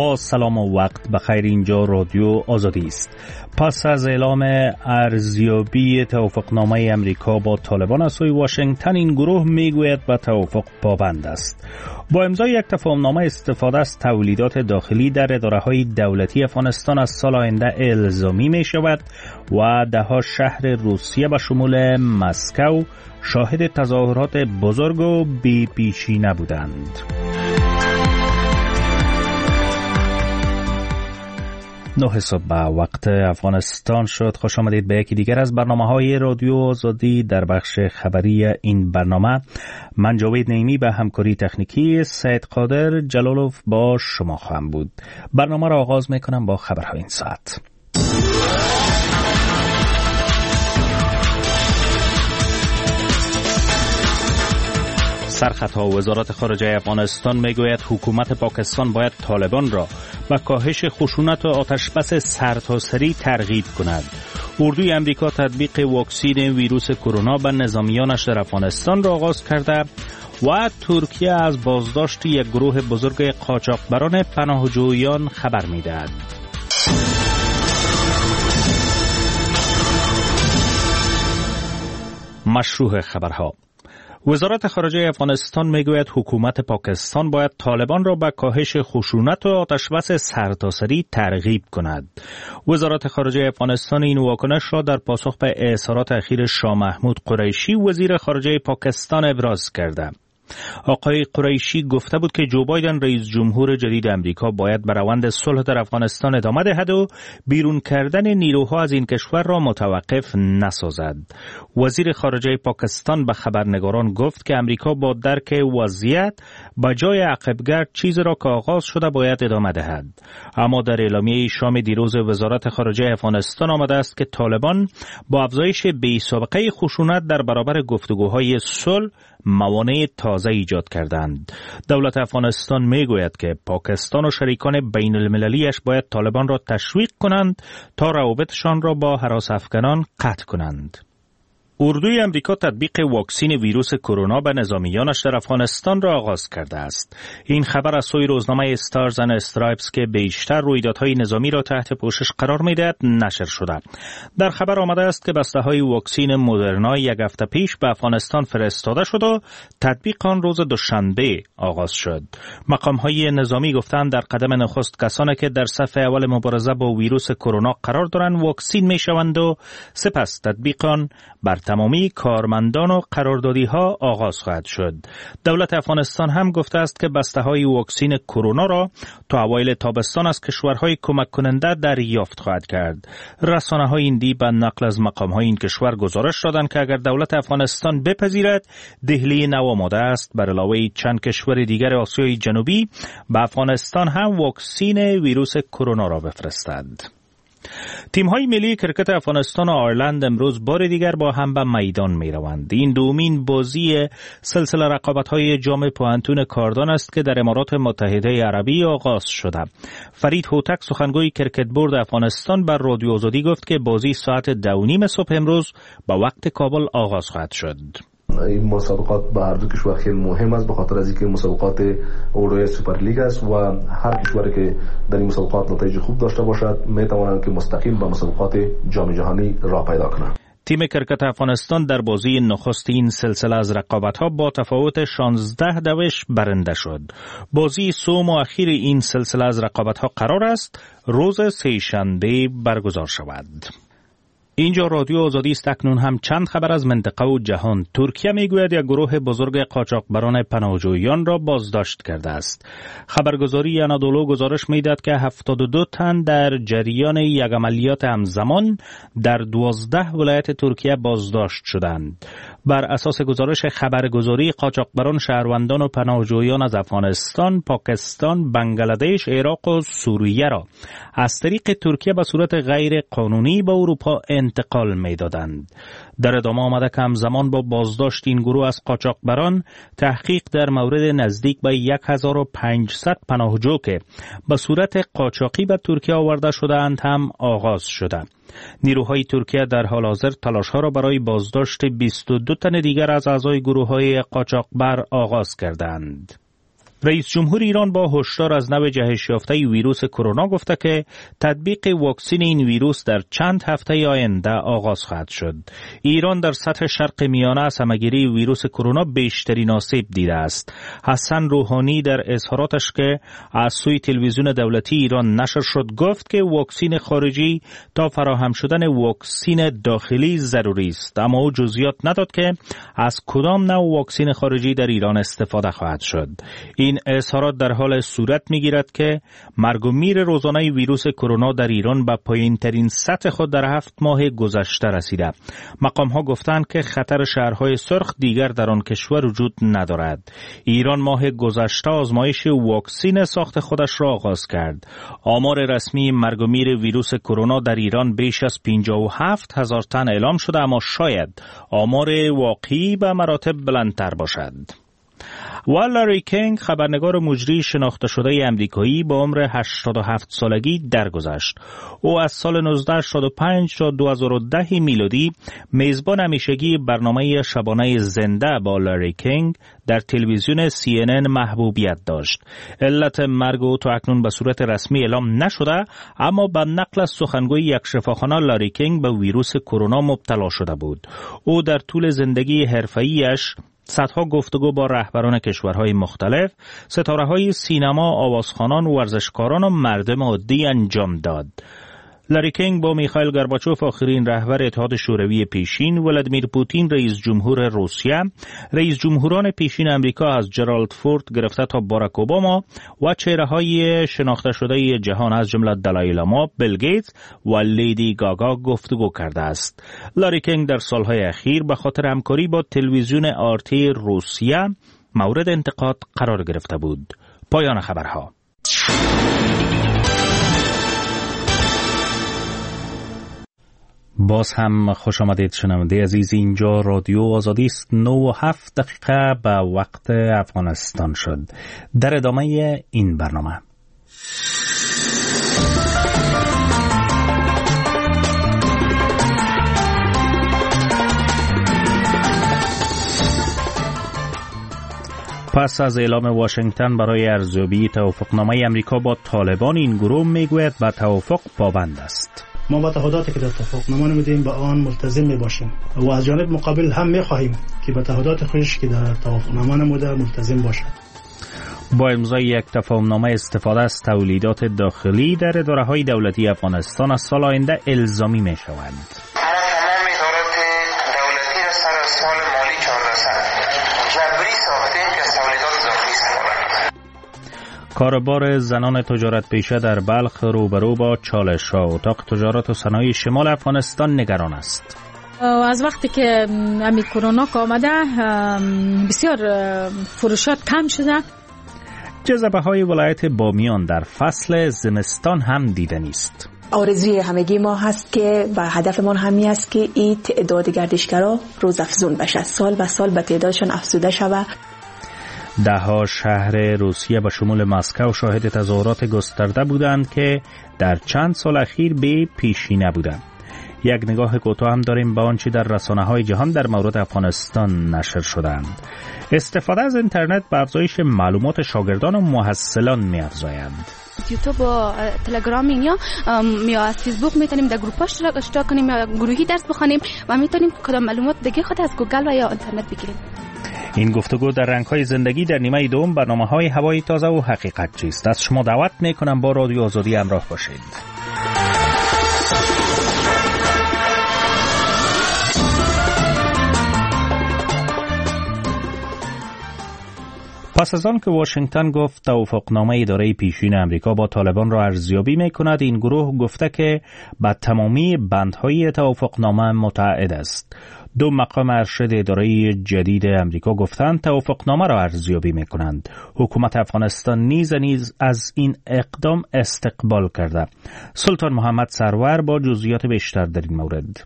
با سلام و وقت بخیر. اینجا رادیو آزادی است. پس از اعلام ارزیابی توافقنامه امریکا با طالبان از سوی واشنگتن، این گروه میگوید به توافق پابند است. با امضای یک تفاهمنامه استفاده از تولیدات داخلی در اداره‌های دولتی افغانستان از سال آینده الزامی می شود و ده‌ها شهر روسیه به شمول مسکو شاهد تظاهرات بزرگ و بی پیشینه بودند. 9 صبح به وقت افغانستان شد. خوش آمدید به یکی دیگر از برنامه‌های رادیو آزادی. در بخش خبری این برنامه من جاوید نعیمی به همکاری تکنیکی سید قادر جلالوف با شما خواهم بود. برنامه را آغاز میکنم با خبرهای این ساعت. سرخطها وزارت خارجه افغانستان میگوید حکومت پاکستان باید طالبان را به کاهش خشونت و آتشبس سرتاسری ترغیب کند. اردوی امریکا تطبیق واکسین ویروس کرونا به نظامیانش در افغانستان را آغاز کرده و ترکیه از بازداشت یک گروه بزرگ قاچاقبران پناهجویان خبر می‌دهد. مشروع خبرها. وزارت خارجه افغانستان میگوید حکومت پاکستان باید طالبان را به کاهش خشونت و آتشبس سرتاسری ترغیب کند. وزارت خارجه افغانستان این واکنش را در پاسخ به اظهارات اخیر شاه محمود قریشی وزیر خارجه پاکستان ابراز کرده. آقای قریشی گفته بود که جو بایدن رئیس جمهور جدید امریکا باید به روند صلح در افغانستان ادامه دهد و بیرون کردن نیروها از این کشور را متوقف نسازد. وزیر خارجه پاکستان به خبرنگاران گفت که امریکا با درک وضعیت به جای عقبگرد چیزی را که آغاز شده باید ادامه دهد. اما در اعلامیه شام دیروز وزارت خارجه افغانستان آمده است که طالبان با افزایش بی‌سابقه خشونت در برابر گفتگوهای صلح موانع تازه ایجاد کردند. دولت افغانستان میگوید که پاکستان و شریکان بین المللیش باید طالبان را تشویق کنند تا روابطشان را با هراس افغانان قطع کنند. اردوی امریکا تطبیق واکسین ویروس کرونا به نظامیانش در افغانستان را آغاز کرده است. این خبر از سوی روزنامه استارز اند استرایپس که بیشتر رویدادهای نظامی را تحت پوشش قرار می‌دهد نشر شده. در خبر آمده است که بسته‌های واکسین مدرنا یک هفته پیش به افغانستان فرستاده شد و تطبیق آن روز دوشنبه آغاز شد. مقام‌های نظامی گفتند در قدم نخست کسانی که در صف اول مبارزه با ویروس کرونا قرار دارند واکسین می‌شوند و سپس تطبیق آن بر تمامی کارمندان و قراردادی‌ها آغاز خواهد شد. دولت افغانستان هم گفته است که بسته‌های واکسین کرونا را تا اوایل تابستان از کشورهای کمک کننده دریافت خواهد کرد. رسانه‌های هندی به نقل از مقام‌های این کشور گزارش دادند که اگر دولت افغانستان بپذیرد، دهلی نو آماده است بر علاوه چند کشور دیگر آسیای جنوبی به افغانستان هم واکسین ویروس کرونا را بفرستد. تیم‌های ملی کرکت افغانستان و آیرلند امروز بار دیگر با هم به میدان می‌روند. این دومین بازی سلسله رقابت‌های جام پوهنتون کاردان است که در امارات متحده عربی آغاز شده. فرید هوتک سخنگوی کرکت بورد افغانستان بر رادیو آزادی گفت که بازی ساعت 2:30 صبح امروز به وقت کابل آغاز خواهد شد. این مسابقات به هر دو کشور خیلی مهم است، به خاطر از اینکه مسابقات اروپای سوپر لیگ است و هر کشوری که در این مسابقات نتایج خوب داشته باشد میتواند که مستقیم به مسابقات جام جهانی راه پیدا کند. تیم کرکت افغانستان در بازی نخست این سلسله از رقابت‌ها با تفاوت 16 دوش برنده شد. بازی سوم و اخیر این سلسله از رقابت‌ها قرار است روز سه‌شنبه برگزار شود. اینجا رادیو آزادی است. اکنون هم چند خبر از منطقه و جهان. ترکیه میگوید یک گروه بزرگ قاچاقبران پناهجویان را بازداشت کرده است. خبرگزاری انادولو گزارش میدهد که 72 تن در جریان یک عملیات همزمان در 12 ولایت ترکیه بازداشت شدند. بر اساس گزارش خبرگزاری، قاچاقبران شهروندان و پناهجویان از افغانستان، پاکستان، بنگلادش، عراق و سوریه را از طریق ترکیه به صورت غیر قانونی به اروپا انتقال می‌دادند. در ادامه آمده که همزمان با بازداشت این گروه از قاچاقبران، تحقیق در مورد نزدیک به 1500 پناهجو که به صورت قاچاقی به ترکیه آورده شده‌اند هم آغاز شده. نیروهای ترکیه در حال حاضر تلاش‌ها را برای بازداشت 22 تن دیگر از اعضای گروه‌های قاچاقبر آغاز کردند. رئیس جمهور ایران با هشدار از نوع جهش یافته ویروس کرونا گفته که تطبیق واکسن این ویروس در چند هفته آینده آغاز خواهد شد. ایران در سطح شرق میانه از همه‌گیری ویروس کرونا بیشترین آسیب دیده است. حسن روحانی در اظهاراتش که از سوی تلویزیون دولتی ایران نشر شد گفت که واکسن خارجی تا فراهم شدن واکسن داخلی ضروری است، اما او جزئیات نداد که از کدام نوع واکسن خارجی در ایران استفاده خواهد شد. این اظهارات در حال صورت می‌گیرد که مرگ و میر روزانه ویروس کرونا در ایران به پایین‌ترین سطح خود در 7 ماه گذشته رسیده. مقام‌ها گفتند که خطر شهرهای سرخ دیگر در آن کشور وجود ندارد. ایران ماه گذشته آزمایش واکسن ساخت خودش را آغاز کرد. آمار رسمی مرگ و میر ویروس کرونا در ایران بیش از 57,000 تن اعلام شده، اما شاید آمار واقعی به مراتب بلندتر باشد. و لاری کینگ خبرنگار مجری شناخته شده امریکایی با عمر 87 سالگی درگذشت. او از سال 1985 تا 2010 میلادی میزبان همیشگی برنامه شبانه زنده با لاری کینگ در تلویزیون CNN محبوبیت داشت. علت مرگ او تا اکنون به صورت رسمی اعلام نشده، اما به نقل از سخنگوی یک شفاخانه لاری کینگ به ویروس کرونا مبتلا شده بود. او در طول زندگی حرفه‌ایش صدها گفتگو با رهبران کشورهای مختلف، ستاره‌های سینما، آوازخوانان، ورزشکاران و مردم عادی انجام داد. لاری کینگ با میخائیل گورباچوف آخرین رهبر اتحاد شوروی پیشین، ولادیمیر پوتین رئیس جمهور روسیه، رئیس جمهوران پیشین امریکا از جرالد فورد گرفته تا باراک اوباما و چهره‌های شناخته شده جهان از جمله دالای لاما، بیل گیتس و لیدی گاگا گفتگو کرده است. لاری کینگ در سالهای اخیر به خاطر همکاری با تلویزیون آرتی روسیه مورد انتقاد قرار گرفته بود. پایان خبرها. باز هم خوش آمدید شنونده عزیز، اینجا رادیو آزادی است. 9:07 به وقت افغانستان شد. در ادامه این برنامه پس از اعلام واشنگتن برای ارزیابی توافقنامه امریکا با طالبان، این گروه میگوید به توافق پابند است. ما با تعهداتی که در توافقنامه نمیدیم به آن ملتزم میباشیم و از جانب مقابل هم میخواهیم که به تعهدات خودش که در توافقنامه نموده ملتزم باشد. با امضای یک تفاهمنامه استفاده از تولیدات داخلی در اداره‌های دولتی افغانستان از سال آینده الزامی میشوند. کاروبار زنان تجارت پیشه در بلخ روبرو با چالش‌ها. اتاق تجارت و صنایع شمال افغانستان نگران است. از وقتی که امی کرونا آمده بسیار فروشات کم شده. جذبه‌های ولایت بامیان در فصل زمستان هم دیدنی است. آرزوی همگی ما هست که و هدفمان همی است که این تعداد گردشگرا روز افزون بشه، سال به سال به تعدادشان افزوده شود. ده‌ها شهر روسیه به شمول مسکو شاهد تظاهرات گسترده بودند که در چند سال اخیر به پیشی نبودند. یک نگاه کوتاه هم داریم به آنچه در رسانه‌های جهان در مورد افغانستان نشر شدند. استفاده از اینترنت به افزایش معلومات شاگردان و محصلان می‌افزاید. یوتیوب و تلگرام یا از فیسبوک میتونیم در گروپاش اشتراک کنیم یا گروهی درس بخونیم و میتونیم کدام معلومات دیگه خود از گوگل و یا اینترنت بگیریم. این گفتگو در رنگ‌های زندگی در نیمه دوم برنامه‌های هوای تازه و حقیقت چیست. از شما دعوت می‌کنم با رادیو آزادی همراه باشید. پس از آن که واشنگتن گفت توافقنامه اداره پیشین امریکا با طالبان را ارزیابی می‌کند، این گروه گفته که به تمامی بندهای توافقنامه متعهد است. دو مقام ارشد اداره جدید امریکا گفتند توافقنامه را ارزیابی می‌کنند. حکومت افغانستان نیز از این اقدام استقبال کرده. سلطان محمد سرور با جزئیات بیشتر در این مورد.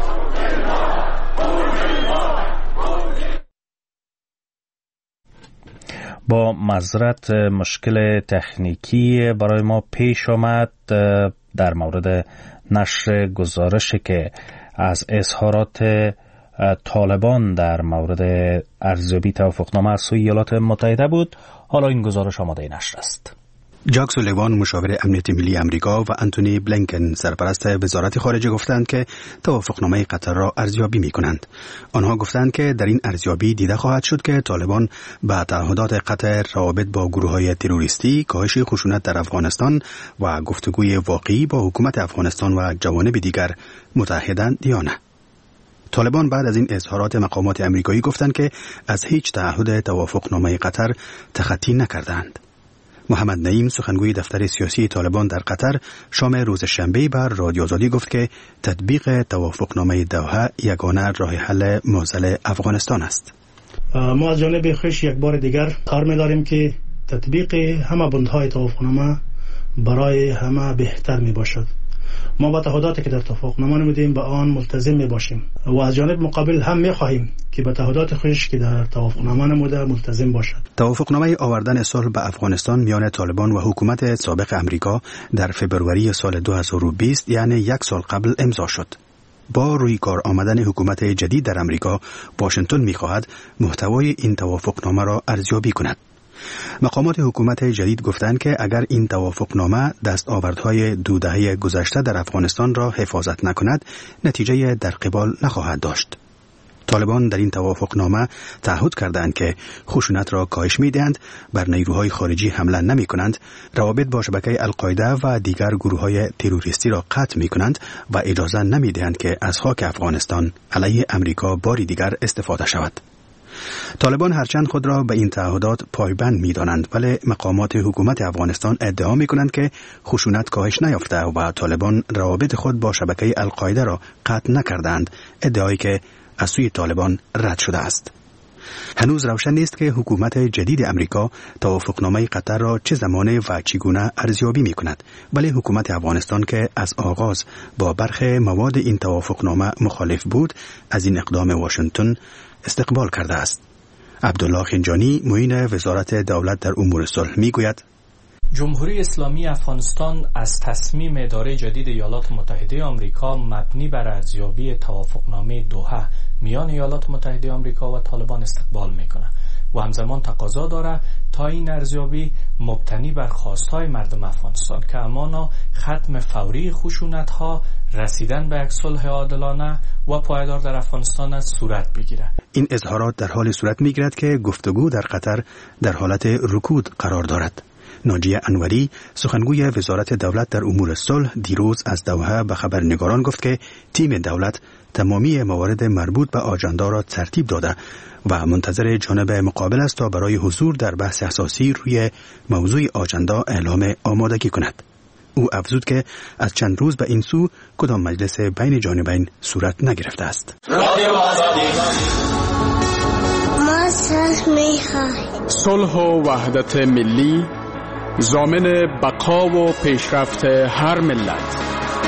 با معذرت مشکل تکنیکی برای ما پیش آمد در مورد نشر گزارشی که از اظهارات طالبان در مورد ارزیابی توافقنامه از سوی ایالات متحده بود. حالا این گزارش آماده نشر است. جاک سولیوان مشاور امنیت ملی امریکا و انتونی بلینکن سرپرست وزارت خارجه گفتند که توافقنامه قطر را ارزیابی می‌کنند. آنها گفتند که در این ارزیابی دیده خواهد شد که طالبان با تعهدات قطر روابط با گروه‌های تروریستی، کاهش خشونت در افغانستان و گفتگوی واقعی با حکومت افغانستان و جوانب دیگر متحدند یا نه. طالبان بعد از این اظهارات مقامات امریکایی گفتند که از هیچ تعهد توافقنامه قطر تخطی نکردند. محمد نعیم سخنگوی دفتر سیاسی طالبان در قطر شام روز شنبه بر رادیو آزادی گفت که تطبیق توافقنامه دوحه یگانه راه حل معضل افغانستان است. ما از جانب خویش یک بار دیگر کار می‌داریم که تطبیق همه بندهای توافقنامه برای همه بهتر میباشد. ما با تعهداتی که در توافقنامه نمودیم به آن ملتزم میباشیم و از جانب مقابل هم میخواهیم که به تعهدات خودش که در توافقنامه نموده ملتزم باشد. توافقنامه آوردن صلح به افغانستان میان طالبان و حکومت سابق امریکا در فبروری سال 2020 یعنی یک سال قبل امضا شد. با روی کار آمدن حکومت جدید در امریکا، واشنگتن میخواهد محتوای این توافقنامه را ارزیابی کند. مقامات حکومت جدید گفتند که اگر این توافقنامه دستاوردهای 2 دهه گذشته در افغانستان را حفاظت نکند، نتیجه در قبال نخواهد داشت. طالبان در این توافقنامه تعهد کردند که خشونت را کاهش می‌دهند، بر نیروهای خارجی حمله نمی‌کنند، روابط با شبکه القاعده و دیگر گروه‌های تروریستی را قطع می‌کنند و اجازه نمی‌دهند که از خاک افغانستان علیه امریکا باری دیگر استفاده شود. طالبان هرچند خود را به این تعهدات پایبند می‌دانند، ولی مقامات حکومت افغانستان ادعا می‌کنند که خشونت کاهش نیافته و طالبان روابط خود با شبکه القاعده را قطع نکردند، ادعایی که از سوی طالبان رد شده است. هنوز روشن نیست که حکومت جدید امریکا توافقنامه قطر را چه زمانه و چگونه ارزیابی می‌کند، ولی حکومت افغانستان که از آغاز با برخی مواد این توافقنامه مخالف بود، از این اقدام واشنگتن استقبال کرده است. عبدالله خنجانی معین وزارت دولت در امور صلح میگوید جمهوری اسلامی افغانستان از تصمیم اداره جدید ایالات متحده آمریکا مبنی بر ارزیابی توافقنامه دوحه میان ایالات متحده آمریکا و طالبان استقبال میکنه و همزمان تقاضا داره تا این ارزیابی مبتنی بر خواستهای مردم افغانستان که همانا ختم فوری خشونت‌ها، رسیدن به یک صلح عادلانه و پایدار در افغانستان از صورت بگیره. این اظهارات در حال صورت میگیرد که گفتگو در قطر در حالت رکود قرار دارد. ناجیه انوری سخنگوی وزارت دولت در امور صلح دیروز از دوحه به خبرنگاران گفت که تیم دولت تمامی موارد مربوط به آجندا را ترتیب داده و منتظر جانب مقابل است تا برای حضور در بحث اساسی روی موضوع آجندا اعلام آمادگی کند. او افزود که از چند روز به این سو کدام مجلس بین جانبین صورت نگرفته است. ما صلح می‌خواهیم. صلح و وحدت ملی ضامن بقا و پیشرفت هر ملت.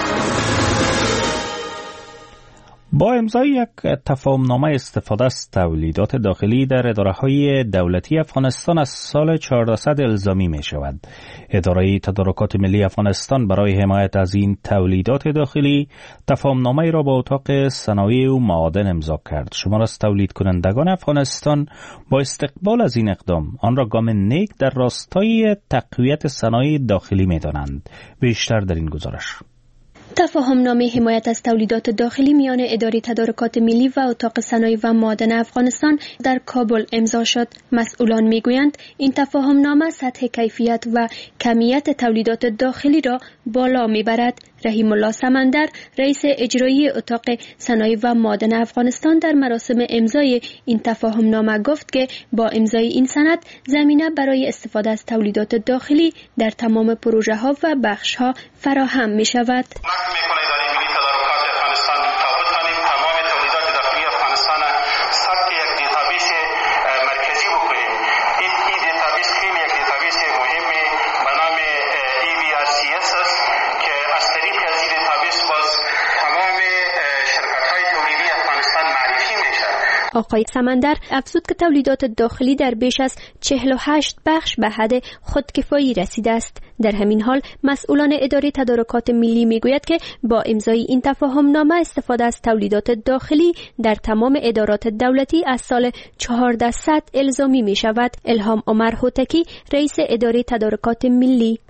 با امضای یک تفاهمنامه استفاده از تولیدات داخلی در اداره‌های دولتی افغانستان از سال 1400 الزامی می شود. اداره تدارکات ملی افغانستان برای حمایت از این تولیدات داخلی تفاهمنامه را با اتاق صنایع و معادن امضا کرد. شمار از تولید کنندگان افغانستان با استقبال از این اقدام آن را گام نیک در راستای تقویت صنایع داخلی می دانند. بیشتر در این گزارش. تفاهمنامه حمایت از تولیدات داخلی میان اداره تدارکات ملی و اتاق صنایع و معادن افغانستان در کابل امضا شد. مسئولان میگویند این تفاهمنامه سطح کیفیت و کمیت تولیدات داخلی را بالا میبرد. رحیم الله سمندر رئیس اجرایی اتاق صنایع و معادن افغانستان در مراسم امضای این تفاهمنامه گفت که با امضای این سند زمینه برای استفاده از تولیدات داخلی در تمام پروژه ها و بخش ها فراهم می شود. آقای سمندر افزود که تولیدات داخلی در بیش از 48 بخش به حد خودکفایی رسیده است. در همین حال مسئولان اداره تدارکات ملی میگوید که با امضای این تفاهمنامه استفاده از تولیدات داخلی در تمام ادارات دولتی از سال 1400 الزامی می شود. الهام عمر هوتکی رئیس اداره تدارکات ملی: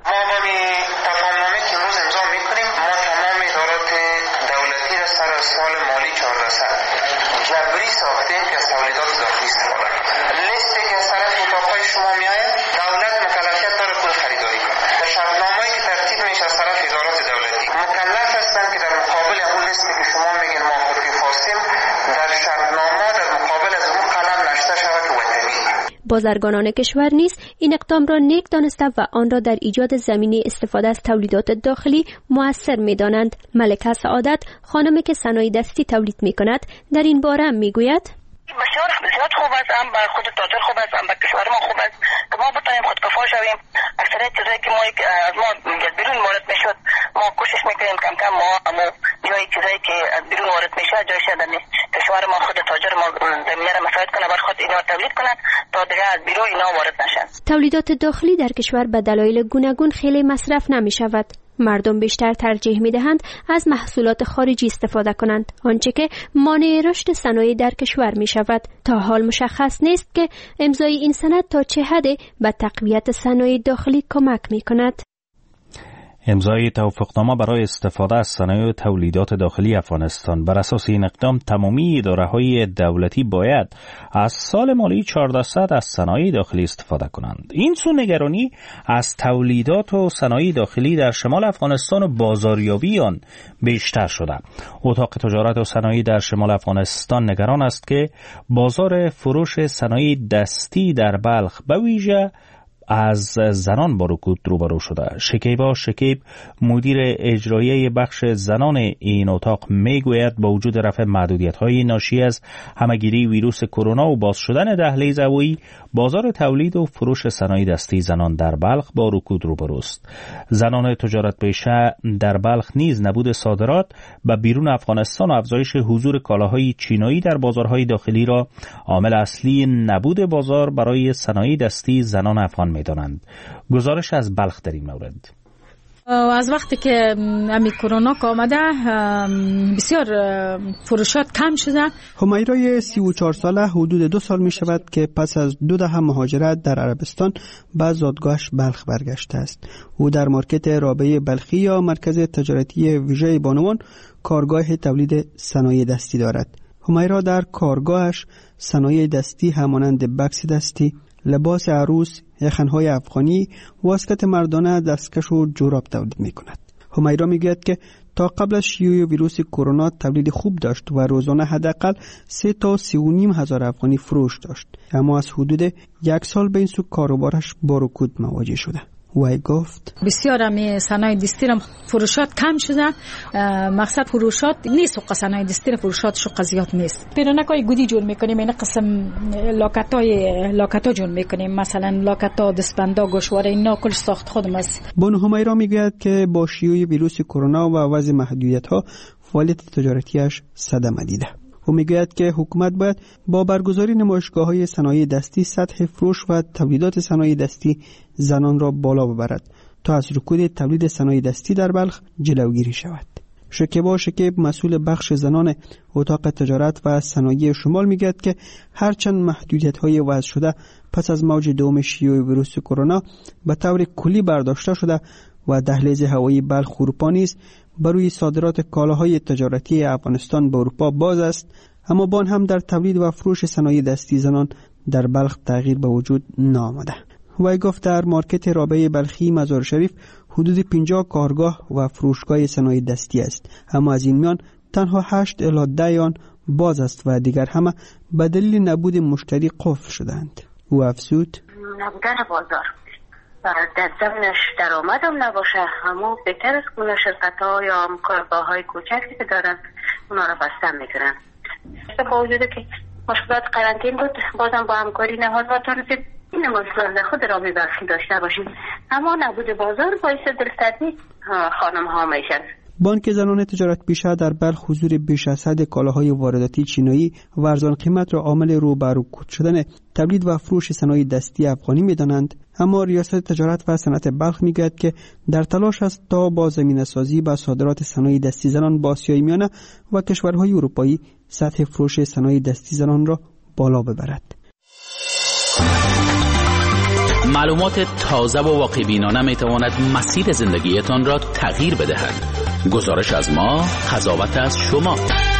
بازرگانان کشور نیز این اقدام را نیک دانسته و آن را در ایجاد زمینه استفاده از تولیدات داخلی مؤثر می‌دانند. ملکه سعادت، خانمی که صنایع دستی تولید می‌کند، در این باره می‌گوید: بسیار خوب است، هم برای خود تاجر خوب است، هم برای کشور ما خوب است که ما بتوانیم خودکفا شویم. اکثریت چیزایی که از ما بیرون وارد میشد ما کوشش میکنیم کم کم ما جای چیزایی که از بیرون وارد میشه جایش در کشور ما خود تاجر ما زمینه را مساعد کنه بر خود اینا تولید کنه تا دیگه از بیرون اینا وارد نشن. تولیدات داخلی در کشور به دلایل گوناگون خیلی مصرف نمی شود. مردم بیشتر ترجیح می دهند از محصولات خارجی استفاده کنند، آنچه که مانع رشد صنایع در کشور می شود. تا حال مشخص نیست که امضای این سند تا چه حد به تقویت صنایع داخلی کمک می کند. امضای توافقنامه برای استفاده از صنایع تولیدات داخلی افغانستان. بر اساس این اقدام تمامی اداره‌های دولتی باید از سال مالی 1400 از صنایع داخلی استفاده کنند. این سو نگرانی از تولیدات و صنایع داخلی در شمال افغانستان و بازاریابی آن بیشتر شده. اتاق تجارت و صنایع در شمال افغانستان نگران است که بازار فروش صنایع دستی در بلخ به ویژه از زنان با رکود روبرو شده. شکیبا شکیب، مدیر اجرایی بخش زنان این اتاق، میگوید با وجود رفع محدودیت‌های ناشی از همه‌گیری ویروس کرونا و باز شدن دهلیز هوایی، بازار تولید و فروش صنایع دستی زنان در بلخ با رکود روبروست. زنان تجارت پیشه در بلخ نیز نبود صادرات به بیرون افغانستان و افزایش حضور کالاهای چینایی در بازارهای داخلی را عامل اصلی نبود بازار برای صنایع دستی زنان افغان می‌دانند. گزارش از بلخ در این مورد: از وقتی که امی کرونا آمده بسیار فروشات کم شده. همیرای 34 ساله حدود 2 سال می شود که پس از 2 دهه مهاجرت در عربستان به زادگاهش بلخ برگشته است. او در مارکت رابعه بلخی یا مرکز تجارتی ویژه بانوان کارگاه تولید صنایع دستی دارد. همیرا در کارگاهش صنایع دستی همانند بکس دستی، لباس عروس، یخن‌های افغانی، واسکت مردانه، دستکش و جوراب تولید می‌کند. همیرا میگوید که تا قبل از شیوع ویروس کرونا تولید خوب داشت و روزانه حداقل 3 تا 3.5 هزار افغانی فروش داشت، اما از حدود 1 سال به این سو کاروبارش با رکود مواجه شده. وی گفت بسیار همی صنایع دستی را فروشات کم شده. مقصد فروشات نیست و صنایع دستی را فروشاتش قضیات نیست. پیرانکای گودی جور میکنیم، این قسم لاکتا جور میکنیم، مثلا لاکتا، دستبندا، گوشواره، اینا کل ساخت خودم است. بانو همیرا میگوید که با شیوع ویروس کرونا و وضع محدودیت‌ها فعالیت تجارتیش صدمه دیده. او میگوید که حکومت باید با برگزاری نمایشگاه‌های صنایع دستی سطح فروش و تولیدات صنایع دستی زنان را بالا ببرد تا از رکود تولید صنایع دستی در بلخ جلوگیری شود. شکیبا شکیب، مسئول بخش زنان اتاق تجارت و صنایع شمال، میگوید که هرچند محدودیت‌های وضع شده پس از موج دوم شیوع ویروس کرونا به طور کلی برداشته شده و دهلیز هوایی بلخ اروپا نیز بروی صادرات کالاهای تجارتی افغانستان به اروپا باز است، اما با آن هم در تولید و فروش صنایع دستی زنان در بلخ تغییر به وجود نآمده. وی گفت در مارکت رابعه بلخی مزار شریف حدود 50 کارگاه و فروشگاه صنایع دستی است، اما از این میان تنها 8 الی 10 آن باز است و دیگر همه به دلیل نبود مشتری قفل شدند. او افزود: نبودن بازار در ضمنش درآمدم نباشه، اما بهتر از که شرکت‌ها یا کارگاه‌های کوچکی که دارن اونا را بسته میکنن. با وجود که مشکلات قرنطینه بود، بازم با همکاری نهادها تونستیم این مسئله خود را داشته باشیم، اما نبود بازار باعث دلتنگی خانم ها میشن. بانک زنان تجارت پیشه در بلخ حضور بیش از حد کالاهای وارداتی چینایی و ارزان قیمت را عامل روبرو شدن تولید و فروش صنایع دستی افغانی می‌دانند، اما ریاست تجارت و صنعت بلخ میگوید که در تلاش است تا با زمینه‌سازی و صادرات صنایع دستی زنان با آسیای میانه و کشورهای اروپایی سطح فروش صنایع دستی زنان را بالا ببرد. معلومات تازه و واقع‌بینانه می‌تواند مسیر زندگیتان را تغییر بدهد. گزارش از ما، قضاوت از شما.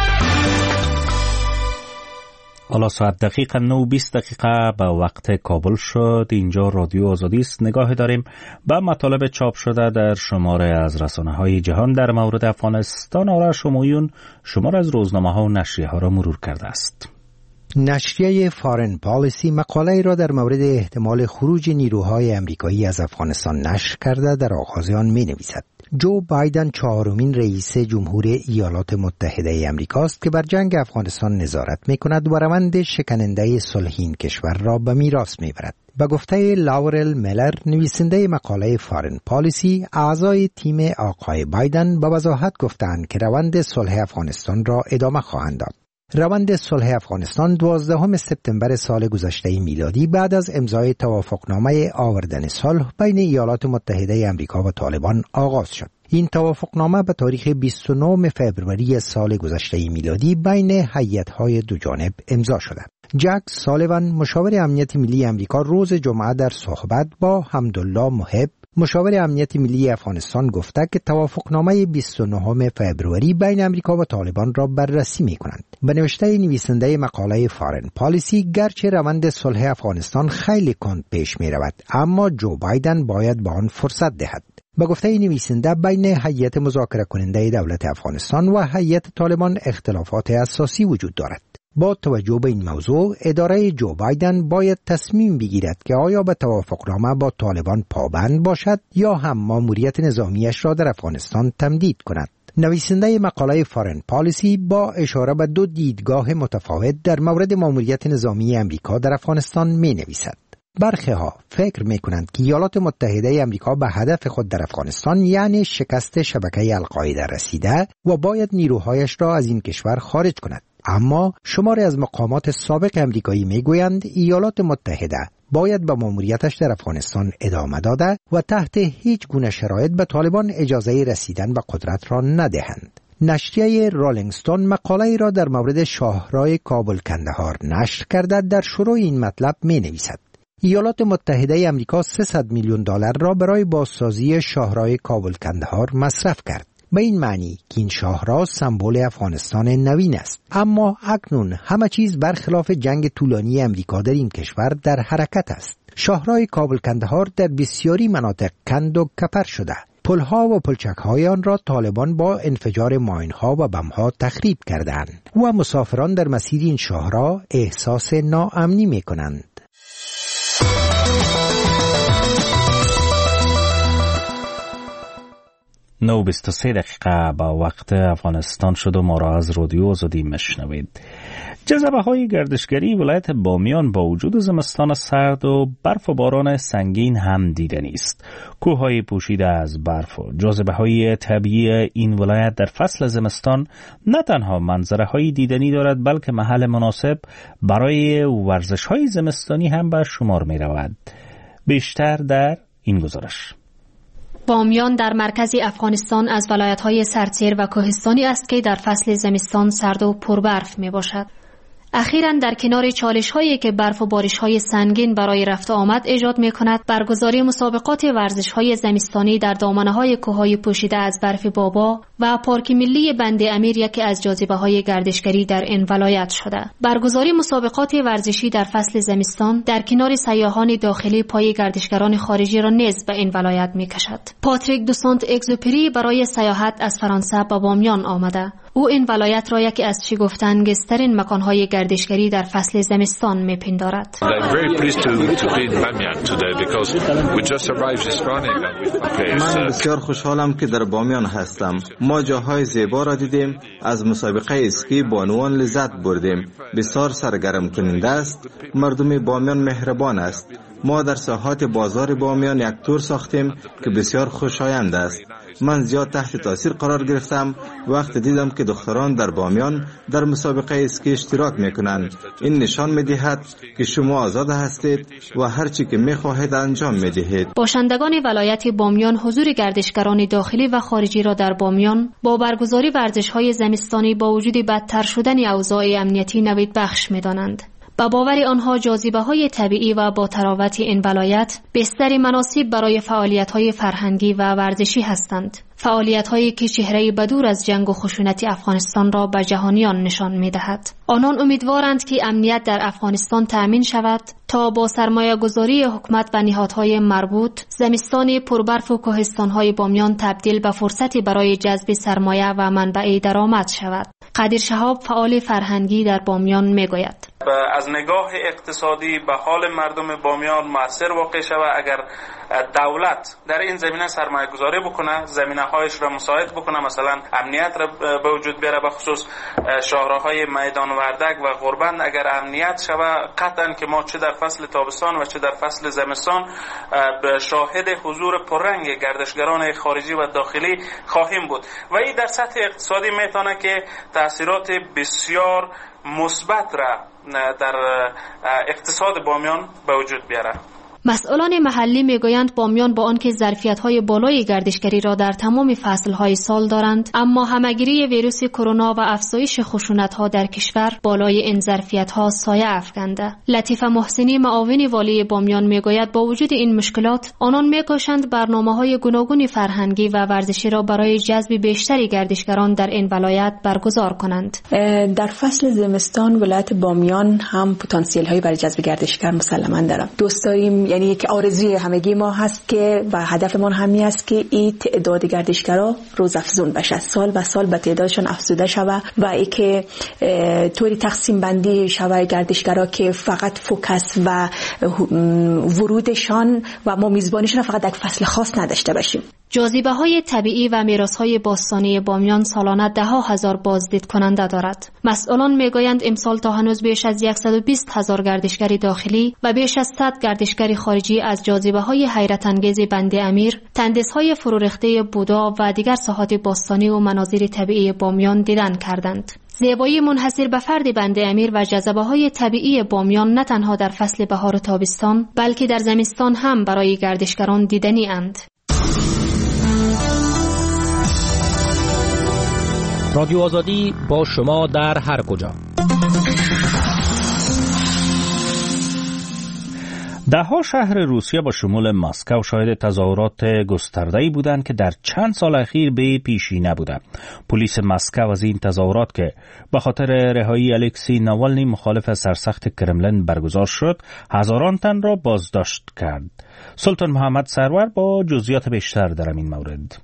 حالا ساعت دقیقا 9:20 به وقت کابل شد. اینجا رادیو آزادی است. نگاه داریم به مطالب چاپ شده در شماره از رسانه‌های جهان در مورد افغانستان. آرش همایون شماره از روزنامه‌ها و نشریه‌ها را مرور کرده است. نشریه فارن پالیسی مقاله را در مورد احتمال خروج نیروهای امریکایی از افغانستان نشر کرده. در آغاز آن می‌نویسد: جو بایدن چهارمین رئیس جمهور ایالات متحده امریکاست که بر جنگ افغانستان نظارت می‌کند و روند شکننده صلح این کشور را به میراث می‌برد. به گفته لاورل میلر، نویسنده مقاله فارن پالیسی، اعضای تیم آقای بایدن به وضاحت گفتند که روند صلح افغانستان را ادامه خواهند داد. روند صلح افغانستان 12 سپتامبر سال گذشته میلادی بعد از امضای توافقنامه آوردن صلح بین ایالات متحده آمریکا و طالبان آغاز شد. این توافقنامه به تاریخ 29 فوریه سال گذشته میلادی بین هیئت‌های دو جانب امضا شده. جک سالیوان، مشاور امنیت ملی آمریکا، روز جمعه در صحبت با حمدالله محب، مشاور امنیت ملی افغانستان، گفته که توافقنامه 29 فوریه بین آمریکا و طالبان را بررسی می‌کنند. به نوشته نویسنده مقاله فارن پالیسی، گرچه روند صلح افغانستان خیلی کند پیش می‌رود، اما جو بایدن باید به آن فرصت دهد. به گفته نویسنده، بین هیئت مذاکره کننده دولت افغانستان و هیئت طالبان اختلافات اساسی وجود دارد. با توجه به این موضوع، اداره جو بایدن باید تصمیم بگیرد که آیا به توافقنامه با طالبان پابند باشد یا هم ماموریت نظامیش را در افغانستان تمدید کند. نویسنده مقاله فارن پالیسی با اشاره به دو دیدگاه متفاوت در مورد ماموریت نظامی امریکا در افغانستان می نویسد. برخی ها فکر می کنند که ایالات متحده امریکا به هدف خود در افغانستان، یعنی شکست شبکه القاعده، رسیده و باید نیروهایش را از این کشور خارج کند. اما شماری از مقامات سابق امریکایی میگویند ایالات متحده باید به ماموریتش در افغانستان ادامه داده و تحت هیچ گونه شرایط به طالبان اجازه رسیدن به قدرت را ندهند. نشریه رولینگ استون مقاله را در مورد شاهراه کابل کندهار نشر کرده. در شروع این مطلب می نویسد: ایالات متحده امریکا 300 میلیون دلار را برای بازسازی شاهراه کابل کندهار مصرف کرد. به این معنی که این شاهراه سمبل افغانستان نوین است. اما اکنون همه چیز برخلاف جنگ طولانی امریکا در این کشور در حرکت است. شاهراه کابل کندهار در بسیاری مناطق کند و کپر شده. پلها و پلچک‌های آن را طالبان با انفجار ماین‌ها و بم‌ها تخریب کردند و مسافران در مسیر این شاهراه احساس ناامنی می‌کنند. 9:23 با وقت افغانستان شد و ما را از رادیو آزادی مشنوید. جذبه های گردشگری ولایت بامیان با وجود زمستان سرد و برف و باران سنگین هم دیدنی است. کوههای پوشیده از برف و جاذبه های طبیعی این ولایت در فصل زمستان نه تنها منظره های دیدنی دارد، بلکه محل مناسب برای ورزش های زمستانی هم به شمار می رود. بیشتر در این گزارش. بامیان در مرکز افغانستان از ولایت‌های سرتیر و کوهستانی است که در فصل زمستان سرد و پربرف میباشد. اخیراً در کنار چالش‌هایی که برف و بارش‌های سنگین برای رفت و آمد ایجاد می‌کند، برگزاری مسابقات ورزش‌های زمستانی در دامنه‌های کوه‌های پوشیده از برف بابا و پارک ملی بند امیر یکی از جاذبه‌های گردشگری در این ولایت شده. برگزاری مسابقات ورزشی در فصل زمستان در کنار سیاحان داخلی پای گردشگران خارجی را نیز به این ولایت می‌کشد. پاتریک دو سانت اگزوپری برای سیاحت از فرانسه به بامیان آمده. او این ولایت را یکی از شگفت‌انگیزترین مکان‌های گردشگری در فصل زمستان می‌پندارد. من بسیار خوشحالم که در بامیان هستم. ما جاهای زیبا را دیدیم، از مسابقه اسکی بانوان لذت بردیم. بسیار سرگرم کننده است. مردم بامیان مهربان است. ما در ساحات بازار بامیان یک تور ساختیم که بسیار خوشایند است. من زیاد تحت تاثیر قرار گرفتم. وقت دیدم که دختران در بامیان در مسابقه اسکی اشتراک میکنند. این نشان میدهد که شما آزاد هستید و هر چی که میخواهید انجام میدهید. باشندگان ولایت بامیان حضور گردشگران داخلی و خارجی را در بامیان با برگزاری ورزش‌های زمستانی با وجود بدتر شدن اوضاع امنیتی نوید بخش می‌دانند. با باور آنها جاذبه‌های طبیعی و با تراوت این ولایت بستر مناسب برای فعالیت‌های فرهنگی و ورزشی هستند. فعالیت‌هایی که چهره بدور از جنگ و خشونت افغانستان را به جهانیان نشان می‌دهد. آنان امیدوارند که امنیت در افغانستان تأمین شود تا با سرمایه‌گذاری حکومت و نهادهای مربوط زمستان پربرف و کوهستان‌های بامیان تبدیل به فرصتی برای جذب سرمایه و منبع درآمد شود. قادر شهاب فعال فرهنگی در بامیان می‌گوید: از نگاه اقتصادی به حال مردم بامیان مؤثر واقع شود اگر دولت در این زمینه سرمایه گذاری بکنه، زمینه هایش را مساعد بکنه، مثلا امنیت را به وجود بیاره، به خصوص شاهراهای میدان وردک و غربند اگر امنیت شود قطعا که ما چه در فصل تابستان و چه در فصل زمستان شاهد حضور پررنگ گردشگران خارجی و داخلی خواهیم بود و این در سطح اقتصادی میتونه که تاثیرات بسیار مثبت را در اقتصاد بامیان به وجود بیاره. مسئولان محلی میگویند بامیان با آنکه ظرفیت‌های بالای گردشگری را در تمام فصل‌های سال دارند، اما همه‌گیری ویروس کرونا و افزایش خشونت‌ها در کشور بالای این ظرفیت‌ها سایه افکنده. لطیفه محسنی معاون والی بامیان میگوید با وجود این مشکلات آنان می‌کوشند برنامه‌های گوناگون فرهنگی و ورزشی را برای جذب بیشتری گردشگران در این ولایت برگزار کنند. در فصل زمستان ولایت بامیان هم پتانسیل‌هایی برای جذب گردشگر مسلماً داره. دوست داریم، یعنی یک آرزوی همگی ما هست که و هدفمون همین است که این تعداد گردشگرا روزافزون بشه، سال به سال به تعدادشون افزوده شود و اینکه طوری تقسیم بندی شود گردشگرا که فقط فوکس و ورودشان و ما میزبانیشون فقط در فصل خاص نداشته باشیم. جاذبه‌های طبیعی و میراث‌های باستانی بامیان سالانه ده‌ها هزار بازدید کننده دارد. مسئولان میگویند امسال تا هنوز بیش از 120,000 گردشگر داخلی و بیش از 100 گردشگر خارجی از جاذبه‌های حیرت انگیز بند امیر، تندیس‌های فرورخته بودا و دیگر ساحات باستانی و مناظر طبیعی بامیان دیدن کردند. زیبایی منحصر به فرد بند امیر و جاذبه‌های طبیعی بامیان نه تنها در فصل بهار و تابستان بلکه در زمستان هم برای گردشگران دیدنی اند. رادیو آزادی با شما در هر کجا. ده‌ها شهر روسیه با شمول مسکو شاهد تظاهرات گسترده‌ای بودند که در چند سال اخیر به پیشی نبوده. پلیس مسکو از این تظاهرات که به خاطر رهایی الکسی ناوالنی مخالف سرسخت کرملین برگزار شد، هزاران تن را بازداشت کرد. سلطان محمد سرور با جزئیات بیشتر در این مورد.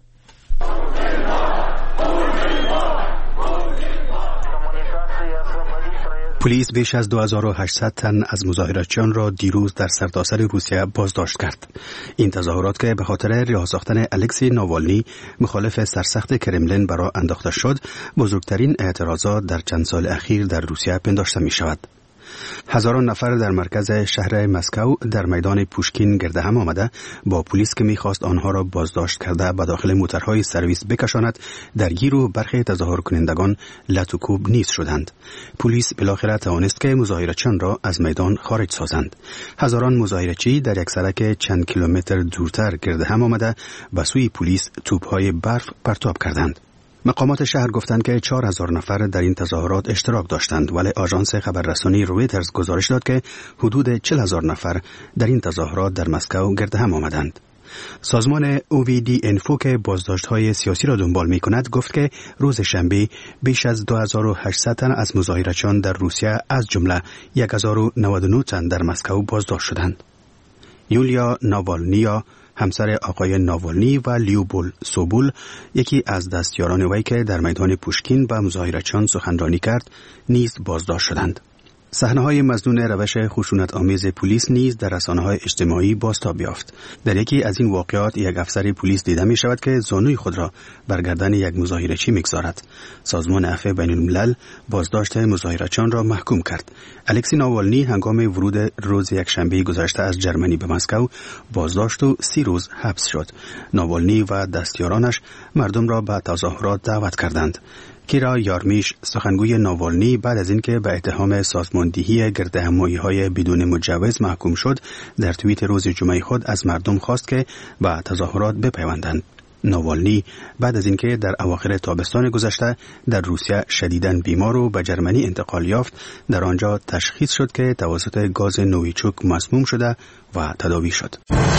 پلیس بیش از 2800 تن از مظاهراتچیان را دیروز در سرتاسر روسیه بازداشت کرد. این تظاهرات که به خاطر رها ساختن الکسی ناوالنی مخالف سرسخت کرملین برای انداخته شد، بزرگترین اعتراضات در چند سال اخیر در روسیه پنداشته می شود. هزاران نفر در مرکز شهر مسکو در میدان پوشکین گرد هم آمده با پلیس که می‌خواست آنها را بازداشت کرده به داخل موترهای سرویس بکشاند درگیر و برخی تظاهر کنندگان لط و کوب نیز شدند. پلیس بالاخره توانست که مظاهرچیان را از میدان خارج سازند. هزاران مظاهرچی در یک سرک چند کیلومتر دورتر گرد هم آمده به سوی پلیس توپ‌های برف پرتاب کردند. مقامات شهر گفتند که 4000 نفر در این تظاهرات اشتراک داشتند، ولی آژانس خبررسانی رویترز گزارش داد که حدود 40000 نفر در این تظاهرات در مسکو گرد هم آمدند. سازمان OVD انفو که بازداشت‌های سیاسی را دنبال می‌کند گفت که روز شنبه بیش از 2800 تن از مظاهرچیان در روسیه از جمله 1099 تن در مسکو بازداشت شدند. یولیا ناوالنیا همسر آقای ناوالنی و لیوبول سوبول، یکی از دستیاران وی که در میدان پوشکین و مظاهرچیان سخنرانی کرد، نیز بازداشت شدند. صحنه‌های مظنون روش خشونت‌آمیز پلیس نیز در رسانه‌های اجتماعی بازتاب یافت. در یکی از این واقعات یک افسر پلیس دیده می‌شود که زانوی خود را بر گردن یک مظاهره‌چی می‌گذارد. سازمان عفو بین‌الملل بازداشت مظاهره‌چیان را محکوم کرد. الکسی ناوالنی هنگام ورود روز یکشنبه گذشته از جرمنی به مسکو بازداشت و 30 روز حبس شد. ناوالنی و دستیارانش مردم را به تظاهرات دعوت کردند. کیرا یارمیش سخنگوی ناوالنی بعد از اینکه به اتهام سازماندهی گردهمایی‌های بدون مجوز محکوم شد، در توییت روز جمعه خود از مردم خواست که به تظاهرات بپیوندند. ناوالنی بعد از اینکه در اواخر تابستان گذشته در روسیه شدیداً بیمار و به جرمنی انتقال یافت، در آنجا تشخیص شد که توسط گاز نویچوک مسموم شده و تداوی شد.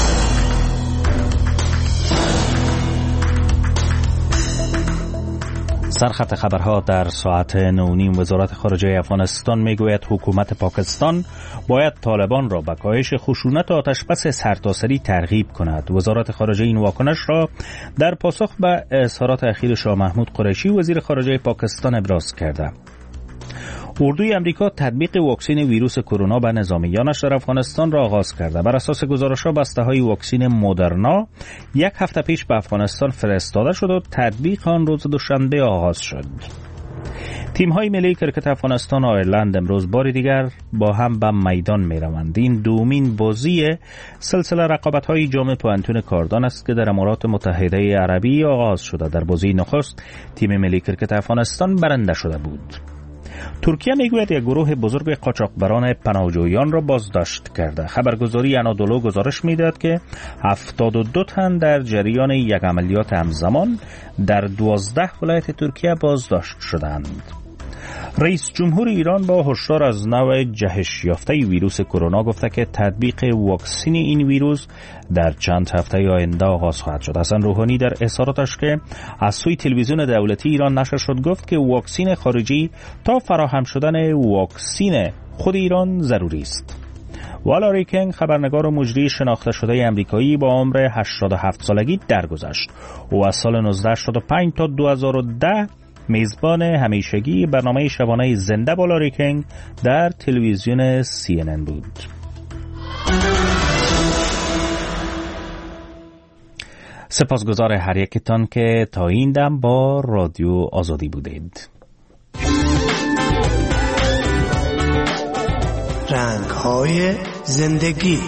سرخط خبرها در ساعت 9:30. وزارت خارجه افغانستان میگوید حکومت پاکستان باید طالبان را به کاهش خشونت و آتشبس سرتاسری ترغیب کند. وزارت خارجه این واکنش را در پاسخ به اظهارات اخیر شاه محمود قریشی وزیر خارجه پاکستان ابراز کرده. اردوی امریکا تطبیق واکسن ویروس کرونا به نظامیانش در افغانستان را آغاز کرده. بر اساس گزارش‌ها بسته‌های واکسن مدرنا یک هفته پیش به افغانستان فرستاده شد و تطبیق آن روز دوشنبه آغاز شد. تیم‌های ملی کرکت افغانستان و آیرلند امروز بار دیگر با هم به میدان می‌روند. این دومین بازی سلسله رقابت‌های جام پوانتون کاردان است که در امارات متحده عربی آغاز شده. در بازی نخست تیم ملی کرکت افغانستان برنده شده بود. ترکیه میگوید یک گروه بزرگ قاچاقبران پناهجویان را بازداشت کرده. خبرگزاری انادولو گزارش میدهد که 72 تن در جریان یک عملیات همزمان در 12 ولایت ترکیه بازداشت شدند. رئیس جمهور ایران با هشدار از نوع جهش یافته ویروس کرونا گفته که تطبیق واکسن این ویروس در چند هفته آینده آغاز خواهد شد. حسن روحانی در اظهاراتش که از سوی تلویزیون دولتی ایران نشر شد گفت که واکسن خارجی تا فراهم شدن واکسن خود ایران ضروری است. والا ریکنگ خبرنگار و مجری شناخته شده امریکایی با عمر 87 سالگی درگذشت. او از سال 1985 تا 2010 میزبان همیشگی برنامه شبانه زنده بالا ریکنگ در تلویزیون CNN بود. سپاسگزار هر یکتان که تا این دم با رادیو آزادی بودید. رنگ‌های زندگی.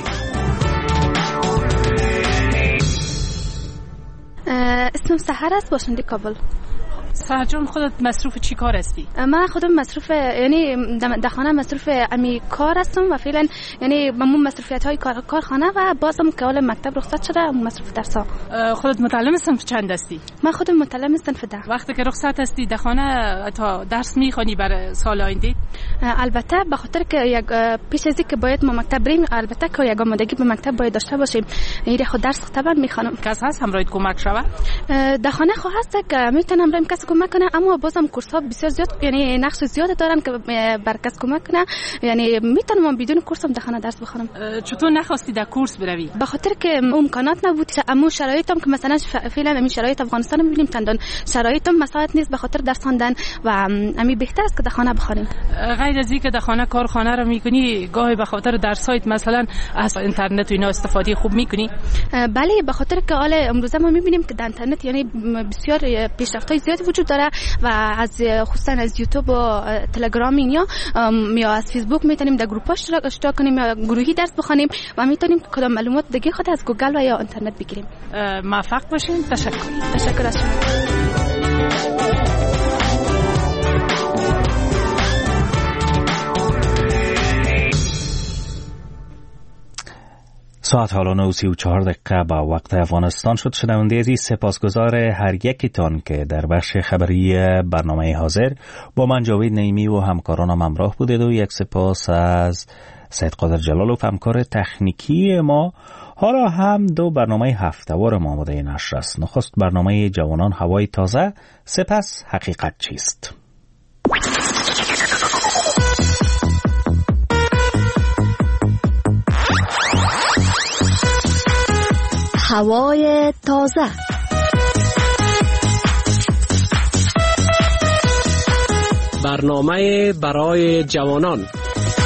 اسمم سحر است، باشنده کابل. سحر جان، خودت مصروف چی کار هستی؟ من خودم مصروف یعنی در خانه مصروف امی کار هستم و فعلا یعنی من مصروفیت های کارخانه و بازم که اول مکتب رخصت شده مصروف درس ها. خودت متعلم صنف چند هستی؟ من خودم متعلم صنف 10. وقتی که رخصت هستی در خانه تا درس میخونی برای سال آینده؟ البته به خاطر که یک پیش از اینکه باید ما مکتب بریم، البته که یک آمادگی به مکتب باید داشته باشیم. یعنی خود درس طبعا میخوانم. کس هست همراهت کمک شود؟ در خانه خو هست که میتونم بریم کس کمک کنه، اما بازم کورس ها بسیار زیاد یعنی نقش زیاد دارن که بر کس کمک کنه. یعنی میتونم بدون کورس هم در خانه درس بخونم. چطور نخواستی در کورس بروی؟ به خاطر که امکانات نبود. اما شرایطم که مثلا فعلا همین شرایط افغانستان میبینیم چندان شرایطم مساعد نیست به خاطر درس خواندن و همین بهتر است که در خانه بخونیم. غیر از اینکه در خانه کارخانه رو میکنی، گاهی به خاطر درسایت مثلا از اینترنت و اینا استفاده خوب میکنی؟ بله، به خاطر که حالا امروزه ما میبینیم که در اینترنت یعنی بسیار پیشرفت‌های زیادی وجود داره و از خصوصا از یوتیوب و تلگرام اینا یا از فیسبوک میتونیم در گروه‌هاش اشتراک کنیم یا گروهی درس بخونیم و میتونیم کدام معلومات دیگه خود از گوگل و یا اینترنت بگیریم. موفق باشین. تشکر از شما. ساعت حالا 9:34 با وقت افغانستان شد. شنونده عزیز، سپاسگزار هر یکیتان که در بخش خبری برنامه حاضر با من جاوید نعیمی و همکارانم همراه بودید و یک سپاس از سید قادر جلالوف همکار تکنیکی ما. حالا هم دو برنامه هفته‌وار ما آماده نشر است. نخست برنامه جوانان هوای تازه، سپس حقیقت چیست. هوای تازه. برنامه برای جوانان.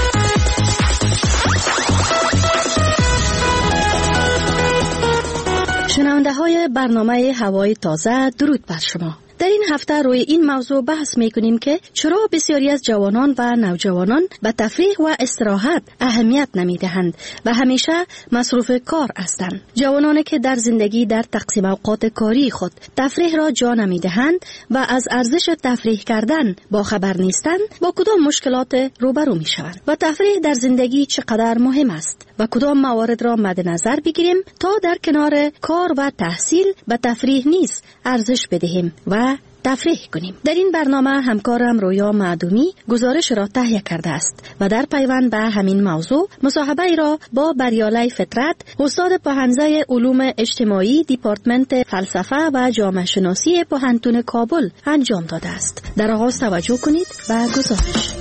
شنونده های برنامه هوای تازه، درود بر شما. در این هفته روی این موضوع بحث میکنیم که چرا بسیاری از جوانان و نوجوانان به تفریح و استراحت اهمیت نمیدهند و همیشه مصروف کار هستند. جوانانی که در زندگی در تقسیم اوقات کاری خود تفریح را جا نمیدهند و از ارزش تفریح کردن با خبر نیستند، با کدام مشکلات روبرو میشوند و تفریح در زندگی چقدر مهم است و کدام موارد را مد نظر بگیریم تا در کنار کار و تحصیل به تفریح نیز ارزش بدهیم و تفریح کنیم. در این برنامه همکارم رویا معدومی گزارش را تهیه کرده است و در پیوند به همین موضوع مصاحبه ای را با بریاله فطرت، استاد پوهنځی علوم اجتماعی دیپارتمنت فلسفه و جامعه شناسی پوهنتون کابل انجام داده است. در آغاز توجه کنید و گزارش.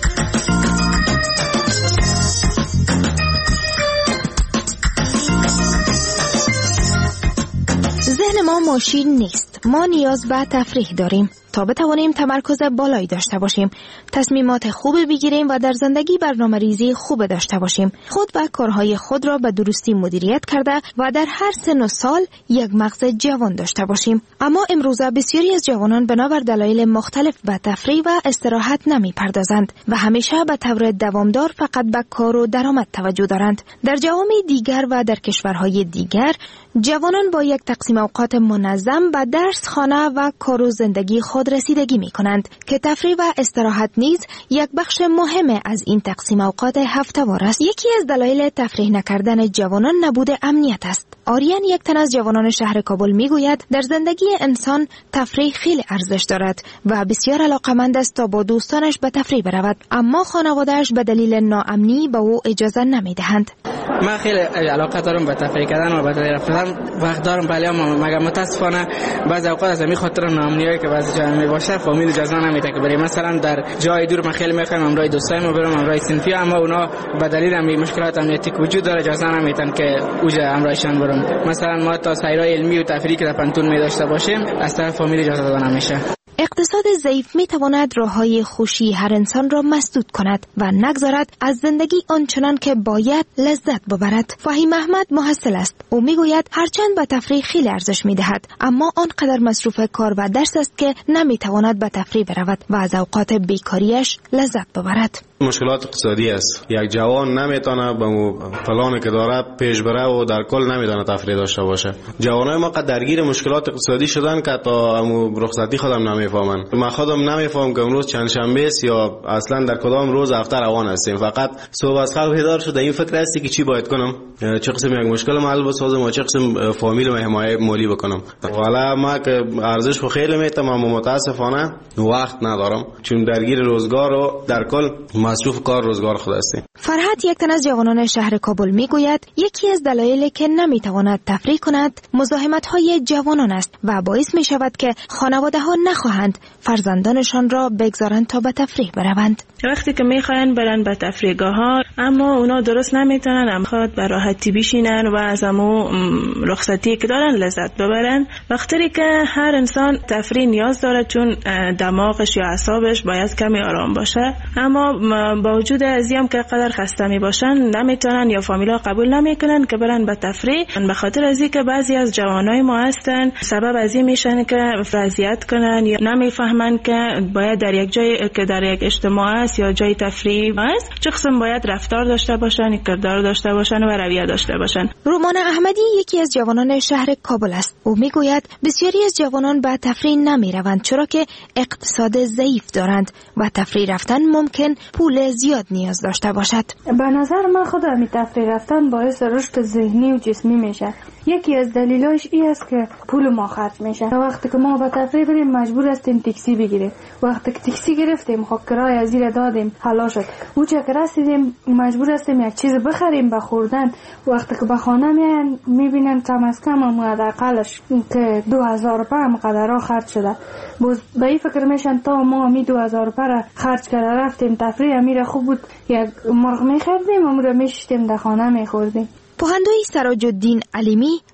ذهن ما ماشین نیست. ما نیاز به تفریح داریم تا بتوانیم تمرکز بالایی داشته باشیم، تصمیمات خوب بگیریم و در زندگی برنامه‌ریزی خوب داشته باشیم، خود و کارهای خود را به درستی مدیریت کرده و در هر سن و سال یک مغز جوان داشته باشیم. اما امروزه بسیاری از جوانان بنابر دلایل مختلف به تفریح و استراحت نمی‌پردازند و همیشه به طور دوامدار فقط به کار و درآمد توجه دارند. در جوامع دیگر و در کشورهای دیگر جوانان با یک تقسیم اوقات منظم به درس، خانه و کار و زندگی خود رسیدگی می کنند که تفریح و استراحت نیز یک بخش مهم از این تقسیم اوقات هفته‌وار است. یکی از دلایل تفریح نکردن جوانان نبود امنیت است. آریان، یک تن از جوانان شهر کابل، می گوید در زندگی انسان تفریح خیلی ارزش دارد و بسیار علاقمند است تا با دوستانش به تفریح برود، اما خانواده‌اش به دلیل ناامنی به او اجازه نمی دهند. من خیلی علاقه دارم به تفریح کردن و به تفریح رفتن، وقت دارم، ولی مگر متاسفانه بعضی اوقات از این خاطر ناامنیایی که بعضی جا میباشه فامیل اجازه نمیده که بریم. مثلا در جای دور من خیلی میخوام امروز دوستایم برم، امروز صنفی، اما اونا به دلیل همین مشکلات امنیتی که وجود داره اجازه نمیدن که اوجا امروزشان برم. مثلا ما تا سیرای علمی و تفریحی که در پنتون می داشته باشیم از طرف فامیل اجازه داده نمیشه. اقتصاد ضعیف می تواند راههای خوشی هر انسان را مسدود کند و نگذارد از زندگی آنچنان که باید لذت ببرد. فهیم احمد محصل است. او می گوید هرچند به تفریح خیلی ارزش می دهد، اما آنقدر مصروف کار و درس است که نمی تواند به تفریح برود و از اوقات بیکاریش لذت ببرد. مشکلات اقتصادی است. یک جوان نمیتونه به پلانی که داره پیش بره و در کل نمیتونه تفریح داشته باشه. جوانای ما قد درگیر مشکلات اقتصادی شدن که تا رخصتی خودم نمیفهمن. من خودم نمیفهم که امروز چند شنبه است یا اصلا در کدام روز هفته روان هستیم. فقط صبح از خواب بیدار شده این فکر هستی که چی باید کنم، چه قسم یک مشکل حل بسازم و چه قسم فامیل و حمایت مالی بکنم. والا ما که ارزش خو خیلی میتم، اما متاسفانه وقت ندارم چون درگیر روزگار و در کل مصروف کار روزگار خود هستیم. فرحت، یک تن از جوانان شهر کابل، میگوید یکی از دلایلی که نمیتواند تفریح کند مزاحمت‌های جوانان است و باعث می شود که خانواده‌ها نخواهند فرزندانشان را بگذارند تا به تفریح بروند. وقتی که میخواین برن به تفریحگاه‌ها اما اونا درست نمیتونن، میخواد به راحتی بشینن و از همو رخصتی که دارن لذت ببرن. وقتی که هر انسان تفریح نیاز داره چون دماغش یا اعصابش باید کمی آرام باشه، اما با وجود ازیم که قدر خسته می باشن نمیتونن یا فامیلا قبول نمیکنن که برن به تفریح، به خاطر از اینکه بعضی از جوانای ما هستن سبب از این میشن که اذیت کنن یا نمیفهمن که باید در یک جای که در یک اجتماع است یا جای تفریح است چه قسم باید رفتار داشته باشن، کردار داشته باشن و رویه داشته باشن. رومان احمدی یکی از جوانان شهر کابل است. او میگوید بسیاری از جوانان به تفریح نمیروند چرا که اقتصاد ضعیف دارند و تفریح رفتن ممکن پول زیاد نیاز داشته باشد. به نظر من خود می تفریح رفتن باعث رشد ذهنی و جسمی میشه. یکی از دلایلش این است که پول ما خرج میشه. وقتی که ما به تفریح بریم مجبور هستیم تاکسی بگیریم. وقتی که تاکسی گرفتیم خب کرایه از زیر دادیم حالا شد. او چه که رسیدیم مجبور هستیم یک چیز بخریم به خوردن. وقتی که به خانه میان میبینن کم از کم حداقلش که 2000 روپیه هم قدرها خرج شده. باز به این فکر میشن تا ما می 2000 روپیه خرج کرده رفتیم تفریح میره خوب بود یک مرغ میخردیم و میشتیم در خانه میخوردیم. پوهندوی سراج الدین علیمی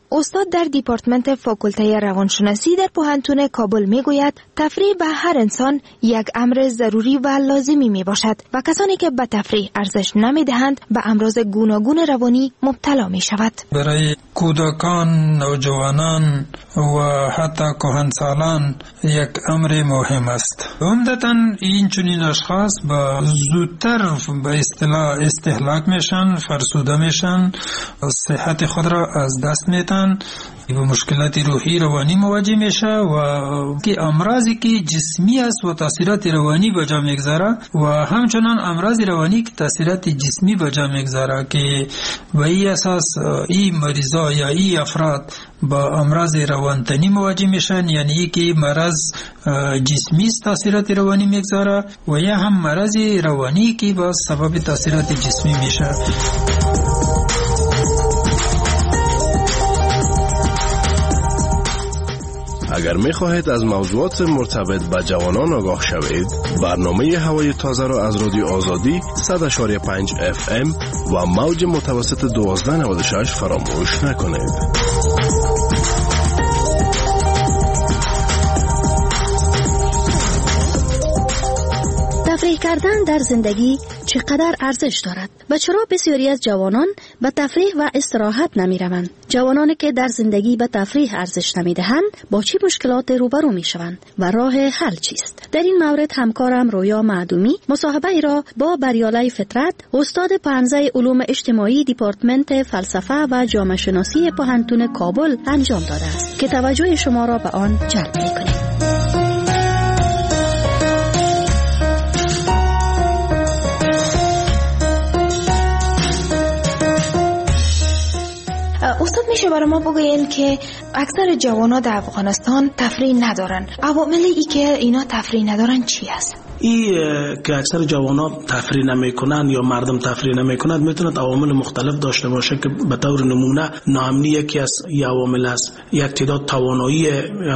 استاد در دیپارتمنت فاکولته روانشناسی در پوهنتون کابل میگوید تفریح به هر انسان یک امر ضروری و لازمی می باشد و کسانی که به تفریح ارزش نمی دهند به امراض گوناگون روانی مبتلا می شود. برای کودکان، نوجوانان و حتی کهنسالان یک امر مهم است. عمدتاً این چنین اشخاص با زودتر به اصطلاح استهلاک میشن، فرسوده میشن، صحت خود را از دست میدن، به مشکلات روحی روانی مواجه میشه و که امراضی که جسمی است و تاثیرات روانی به جا میگذاره و همچنان امراض روانی که تاثیرات جسمی به جا میگذاره که به این اساس این مریضا یا این افراد با امراض روانتنی مواجه میشن، یعنی که مرض جسمی تاثیرات روانی میگذاره و یا هم مرض روانی که با سبب تاثیرات جسمی میشه. اگر می خواهید از موضوعات مرتبط با جوانان آگاه شوید، برنامه هوای تازه را از رادیو آزادی 100.5 FM و موج متوسط 1296 فراموش نکنید. تفریح کردن در زندگی چقدر ارزش دارد و چرا بسیاری از جوانان به تفریح و استراحت نمی روند؟ جوانانی که در زندگی به تفریح ارزش نمی دهند با چه مشکلات روبرو می شوند و راه حل چیست؟ در این مورد همکارم رویا معدومی مصاحبه ای را با بریاله فطرت، استاد پانزه علوم اجتماعی دیپارتمنت فلسفه و جامعه شناسی پوهنتون کابل انجام داده است که توجه شما را به آن جلب می کند. استاد میشه برای ما بگوین که اکثر جوانا در افغانستان تفریح ندارن. عوامل ای که اینا تفریح ندارن چی است؟ این که اکثر جوانا تفریح نمیکنن یا مردم تفریح نمیکنند میتونه عوامل مختلف داشته باشه که به طور نمونه ناامنی یکی از عوامل است. یک تعداد توانایی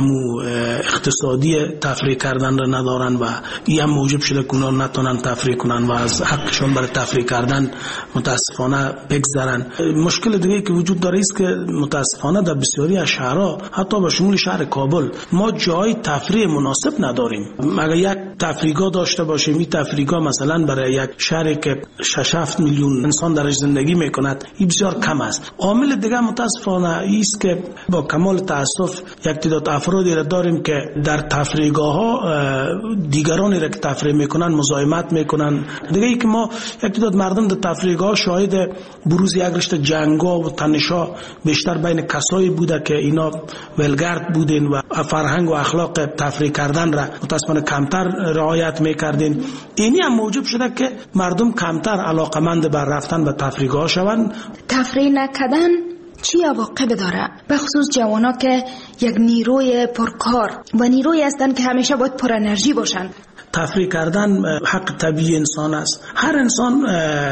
اقتصادی تفریح کردن را ندارن و این هم موجب شده که اونا نتونن تفریح کنن و از حقشون برای تفریح کردن متاسفانه بگذرن. مشکل دیگه که وجود داره است که متاسفانه در بسیاری از شهرها حتی به شمول شهر کابل ما جای تفریح مناسب نداریم. اگر یک تفریحگاه داشته باشیم، این تفریحگاه مثلا برای یک شهری که 6-7 میلیون انسان درش زندگی میکند این بسیار کم است. عامل دیگه متاسفانه است که با کمال تاسف یک تعداد افرادی را داریم که در تفریحگاه ها دیگرانی را که تفریح میکنن مزاحمت میکنن. دیگه ای که ما یک تعداد مردم در تفریحگاه شاهد بروز یک رشته جنگا و تنشا بیشتر بین کسایی بوده که اینا ولگرد بودین و فرهنگ و اخلاق تفریح کردن را متاسفانه کمتر رعایت میکردین. اینی هم موجب شده که مردم کمتر علاقمند بر رفتن به تفریحگاه شوند. تفریح نکردن چی عواقب داره؟ به خصوص جوانا که یک نیروی پرکار و نیروی هستن که همیشه باید پر انرژی باشن. تفریح کردن حق طبیعی انسان است. هر انسان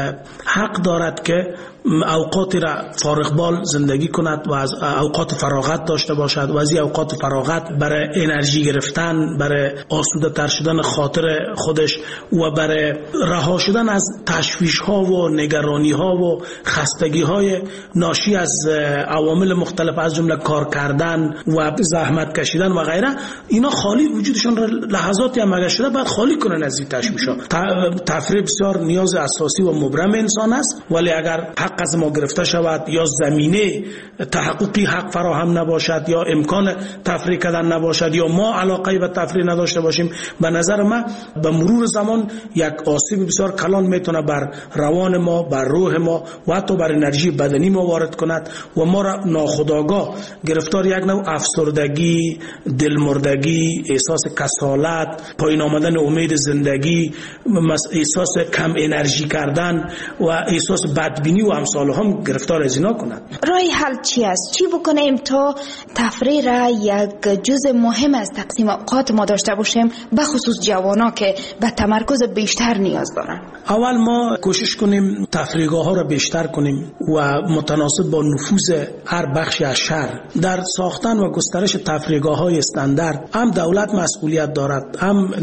حق دارد که اوقاتی را فارغ بال زندگی کند و از اوقات فراغت داشته باشد و از این اوقات فراغت برای انرژی گرفتن، برای آسوده تر شدن خاطر خودش و برای رها شدن از تشویش ها و نگرانی ها و خستگی های ناشی از عوامل مختلف از جمله کار کردن و زحمت کشیدن و غیره، اینا خالی وجودشون را لحظاتی هم اگر شده باید خالی کنن از این تشویش ها. تفریح بسیار نیاز اساسی و مبرم انسان است، ولی اگر حق از ما گرفته شود یا زمینه تحققی حق فراهم نباشد یا امکان تفریح کردن نباشد یا ما علاقه به تفریح نداشته باشیم، به نظر من به مرور زمان یک آسیب بسیار کلان میتونه بر روان ما، بر روح ما و حتی بر انرژی بدنی ما وارد کند و ما را ناخودآگاه گرفتار یک نوع افسردگی، دلمردگی، احساس کسالت، پایین آمدن امید زندگی، احساس کم انرژی کردن و احساس بدبینی و امثال هم گرفتار از اینا کنند. راه حل چی است؟ چی بکنیم تا تفریح را یک جزء مهم از تقسیم اوقات ما داشته باشیم، به خصوص جوانا که به تمرکز بیشتر نیاز دارن؟ اول ما کوشش کنیم تفریحگاه ها را بیشتر کنیم و متناسب با نفوذ هر بخشی از شهر در ساختن و گسترش تفریحگاه های استاندارد هم دولت مسئولیت دارد، هم نهادهای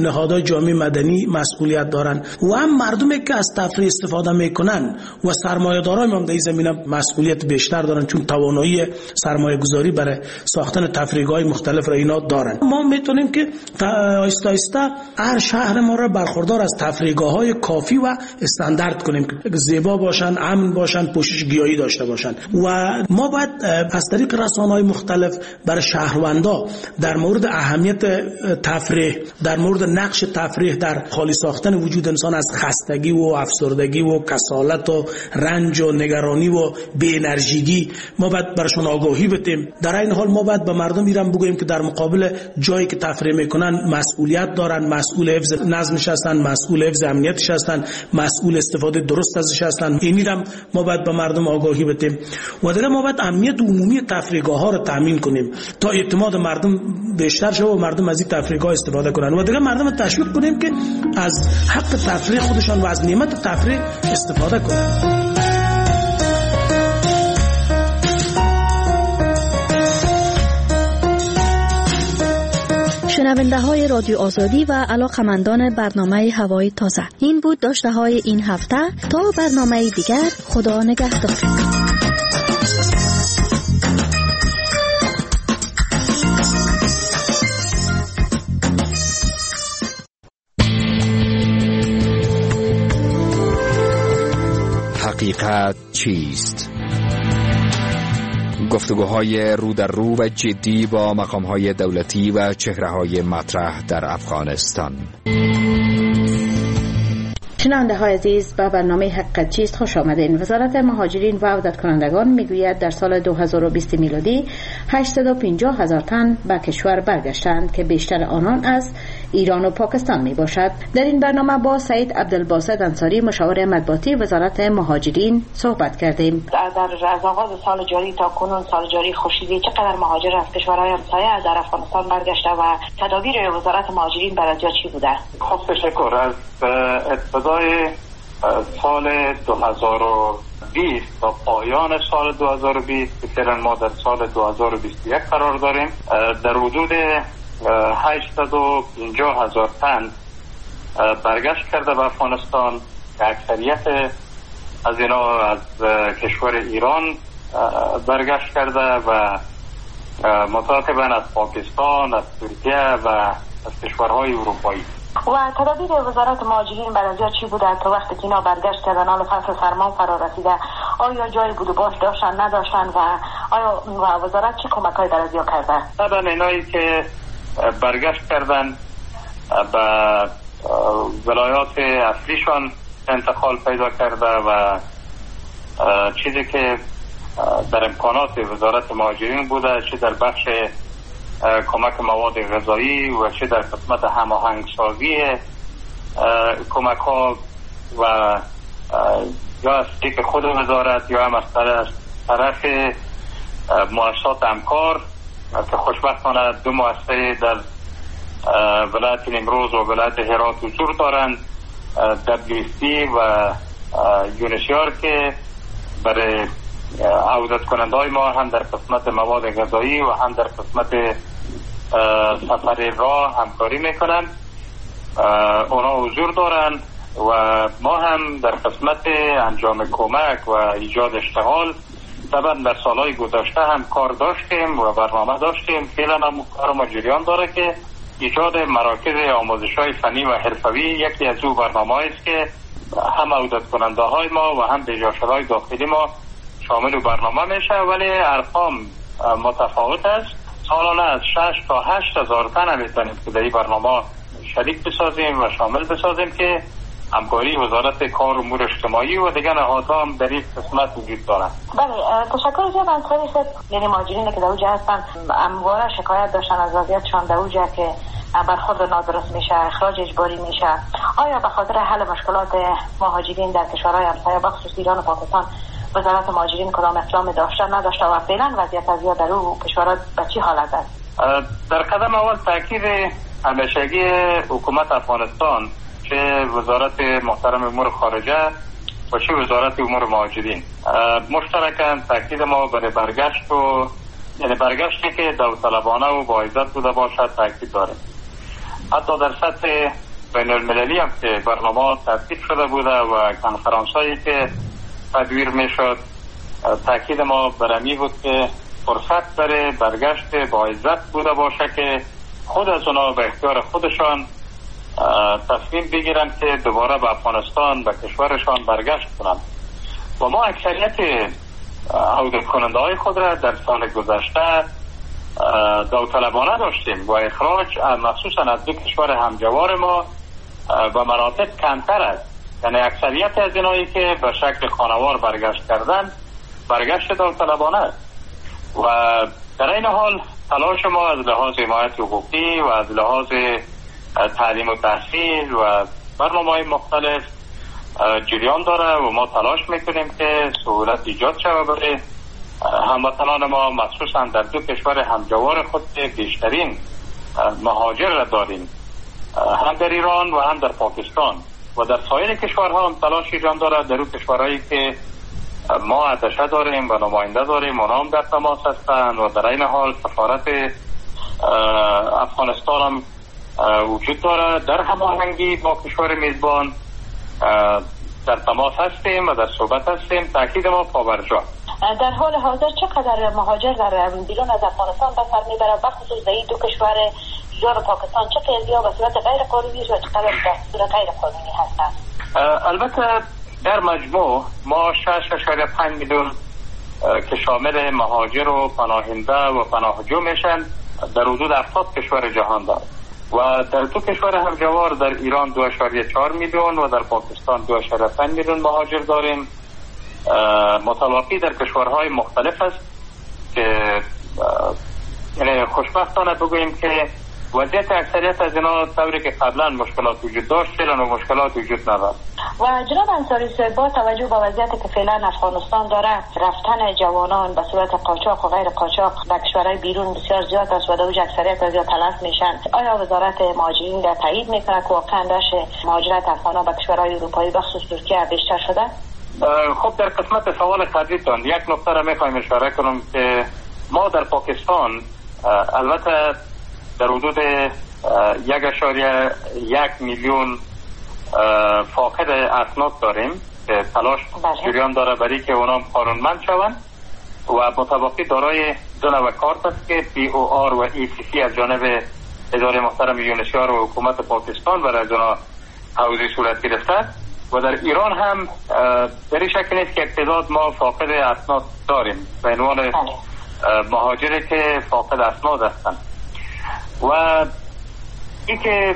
جامعه مدنی مسئولیت دارن و هم مردمی که از تفریح استفاده میکنن و سرمایه‌داران هم در این زمینه مسئولیت بیشتر دارن، چون توانایی سرمایه‌گذاری برای ساختن تفریحگاه مختلف را اینا دارن. ما میتونیم که آهسته آهسته هر شهر ما را برخوردار از تفریحگاه‌های کافی و استاندارد کنیم که زیبا باشن، امن باشن، پوشش گیاهی داشته باشن. و ما باید از طریق رسانه‌های مختلف برای شهروندا در مورد اهمیت تفریح، در مورد نقش تفریح در خالی ساختن وجود انسان از خستگی و افسردگی و کسالت و رنج و نگرانی و بی انرژیگی ما باید براشون آگاهی بدیم. در این حال ما باید به مردم ایران بگوییم که در مقابل جایی که تفریح میکنن مسئولیت دارن، مسئول حفظ نظمش هستن، مسئول حفظ امنیتش هستن، مسئول استفاده درست ازش هستن. اینی هم ما باید به مردم آگاهی بدیم و دیگه ما باید امنیت عمومی تفریحگاه ها رو تامین کنیم تا اعتماد مردم بیشتر شه و مردم از این تفریحگاه استفاده کنن و دیگه مردم تشویق کنیم که از حق تفریح خودشان و از نعمت تفریح استفاده کنن. شنونده های رادیو آزادی و علاقمندان برنامه هوای تازه، این بود داشته های این هفته. تا برنامه دیگر، خدا نگهدار. حقیقت چیست؟ گفتگوهای رو در رو و جدی با مقامهای دولتی و چهره‌های مطرح در افغانستان. شنونده های عزیز، به برنامه حقیقت چیست خوش آمدین. وزارت مهاجرین و عودت کنندگان میگوید در سال 2020 میلادی 850,000 تن به کشور برگشتند که بیشتر آنان از ایران و پاکستان می باشد. در این برنامه با سعید عبدالباسط انصاری، مشاور مطبوعاتی وزارت مهاجرین، صحبت کردیم. از آغاز سال جاری تا کنون، سال جاری خورشیدی، چقدر مهاجر از کشورهای همسایه در افغانستان برگشته و تدابیر وزارت مهاجرین برای چی بوده؟ خب تشکر. از ابتدای سال 2020 تا پایان سال 2020 که فعلا ما در سال 2021 قرار داریم، در حدود 850,000 تن برگشت کرده به افغانستان که اکثریت از اینا از کشور ایران برگشت کرده و متعاقباً از پاکستان، از ترکیه و از کشورهای اروپایی. و تدابیر وزارت مهاجرین برای چی بوده تا وقتی که اینا برگشت کردن، حال فصل سرما فرا رسیده، آیا جای بود و باش داشتن نداشتن و آیا وزارت چه کمک‌هایی برای کرده؟ طبعا اینایی که برگشت کردن به ولایات اصلیشان انتقال پیدا کرده و چیزی که در امکانات وزارت مهاجرین بوده، چه در بخش کمک مواد غذایی و چه در قسمت هماهنگسازی کمک ها و یا از طریق خود وزارت یا هم از طرف مؤسسات همکار که خوشبختانه 2 مؤسسه در ولایت نیمروز و ولایت هرات حضور دارند، WFP و یونیسیار که برای عودت کننده های ما هم در قسمت مواد غذایی و هم در قسمت سفر راه همکاری میکنن. اونا حضور دارن و ما هم در قسمت انجام کمک و ایجاد اشتغال طبعا در سالهای گذشته هم کار داشتیم و برنامه داشتیم. فعلا هم کار ما جریان داره که ایجاد مراکز آموزش های فنی و حرفوی یکی از او برنامه است که هم عودت کننده های ما و هم بجاشدهای داخلی ما شامل برنامه میشه، ولی ارقام متفاوت است. سالانه از 6 تا 8 هزار تن میتونیم که در این برنامه شریک بسازیم و شامل بسازیم که همکاری وزارت کار و امور اجتماعی و دیگر نهادها هم در این قسمت وجود دارند. بله، تشکر جناب انصاری صاحب. یعنی مهاجرینی که در اوجه هستن همواره شکایت داشتن از وضعیتشان در اوجه که برخورد نادرست میشه، اخراج اجباری میشه. آیا به خاطر حل مشکلات مهاجرین در کشورهای همسایه بخصوص ایران و پاکستان وزارت مهاجرین کدام اقدام داشته نداشته و فعلا وضعیت از در او کشورها به چی حالت است؟ در قدم اول تاکید همیشگی حکومت افغانستان، چه وزارت محترم امور خارجه و چه وزارت امور مهاجرین، مشترکاً تاکید ما برای برگشت و یعنی برگشتی که داوطلبانه و با عزت بوده باشد تاکید داره. حتی در سطح بین المللی هم که برنامه ترتیب شده بوده و کنفرانس هایی که تدویر می شد، تاکید ما برمی بود که فرصت برای برگشت با عزت بوده باشه که خود از اونا به اختیار خودشان تصمیم بگیرن که دوباره به افغانستان به کشورشان برگشت کنند. و ما اکثریت عودت کننده های خود را در سال گذشته داوطلبانه داشتیم و اخراج مخصوصا از دو کشور همجوار ما به مراتب کمتر است. یعنی اکثریت از اینایی که به شکل خانوار برگشت کردن برگشت داوطلبانه است. و در این حال تلاش ما از لحاظ حمایت حقوقی و از لحاظ تعلیم و تحصیل و برنامه‌های مختلف جریان داره و ما تلاش میکنیم که سهولت ایجاد شود برای هموطنان ما، مخصوصا در دو کشور همجوار خود که بیشترین مهاجر را داریم، هم در ایران و هم در پاکستان و در سایر کشورها هم تلاش ایجاد داره. در اون کشورهایی که ما اتشه داریم و نماینده داریم اونا هم در تماس هستند و در این حال سفارت افغانستان هم وجود داره. در هماهنگی با کشور میزبان در تماس هستیم و در صحبت هستیم. تاکید ما پابرجا. در حال حاضر چقدر مهاجر در بیرون از افغانستان به سر میبره، بخصوص در این دو کشور ایران و پاکستان چه تعدادی به صورت غیر قانونی و چقدر به صورت غیر قانونی هستند؟ البته در مجموع ما 6.5 میلیون که شامل مهاجر و پناهنده و پناهجو میشن در حدود 70 کشور جهان دارد و در دو کشور همجوار در ایران 2.4 میلیون و در پاکستان 2.5 میلیون مهاجر داریم. متوافی در کشورهای مختلف است که یعنی خوشبختانه بگوییم که وضعیت اکثریت از اینا طوری که قبلا مشکلات وجود داشت فعلا و مشکلات وجود ندارد. و جناب انصاری صاحب با توجه به وضعیتی که فعلا افغانستان داره، رفتن جوانان به صورت قاچاق و غیر قاچاق به کشورهای بیرون بسیار زیاد است و در اوج اکثریت از تلف میشن. آیا وزارت مهاجرین را تایید میکنه که واقعا داشت مهاجرت افغانان به کشورهای اروپایی بخصوص ترکیه بیشتر شده؟ خب در قسمت سوال قبلیتون یک نکته را میخوایم اشاره کنم که ما در پاکستان البته در حدود 1.1 میلیون فاقد اسناد داریم که تلاش جریان داره برای که اونا قانونمند شوند و مطابقی دارای دو نوع کارت است که POR و ECC از جانب اداره محترم یونسیار و حکومت پاکستان برای از اونا حوزه صورت گرفته و در ایران هم در این شکل نیست که تعداد ما فاقد اسناد داریم به عنوان مهاجری که فاقد اسناد هستند. و این که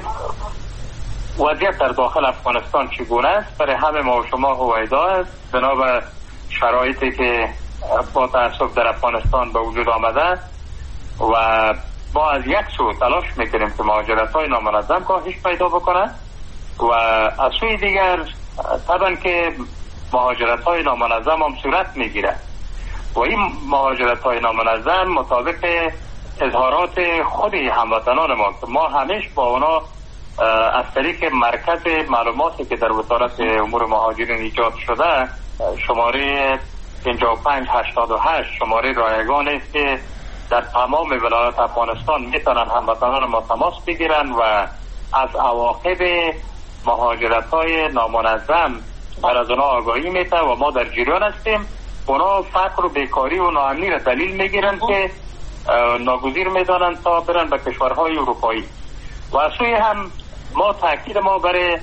وضعیت در داخل افغانستان چگونه است برای همه ما و شما هویدا است بنا به شرایطی که با تأسف در افغانستان به وجود آمده و ما از یک سو تلاش میکنیم که مهاجرت های نامنظم کاهش پیدا بکنه و از سوی دیگر طبعا که مهاجرت های نامنظم هم صورت میگیره و این مهاجرت های نامنظم مطابق اظهارات خود هموطنان ما که ما همیشه با اونا از طریق مرکز معلوماتی که در وزارت امور مهاجرین ایجاد شده شماره 5588 شماره رایگان است که در تمام ولایات افغانستان میتونن هموطنان ما تماس بگیرن و از عواقب مهاجرت های نامنظم بر از اونا آگاهی میده و ما در جریان هستیم. اونا فقر و بیکاری و ناامنی را دلیل میگیرن که ناگزیر میدانن تا برن به کشورهای اروپایی و از سوی هم ما تاکید ما برای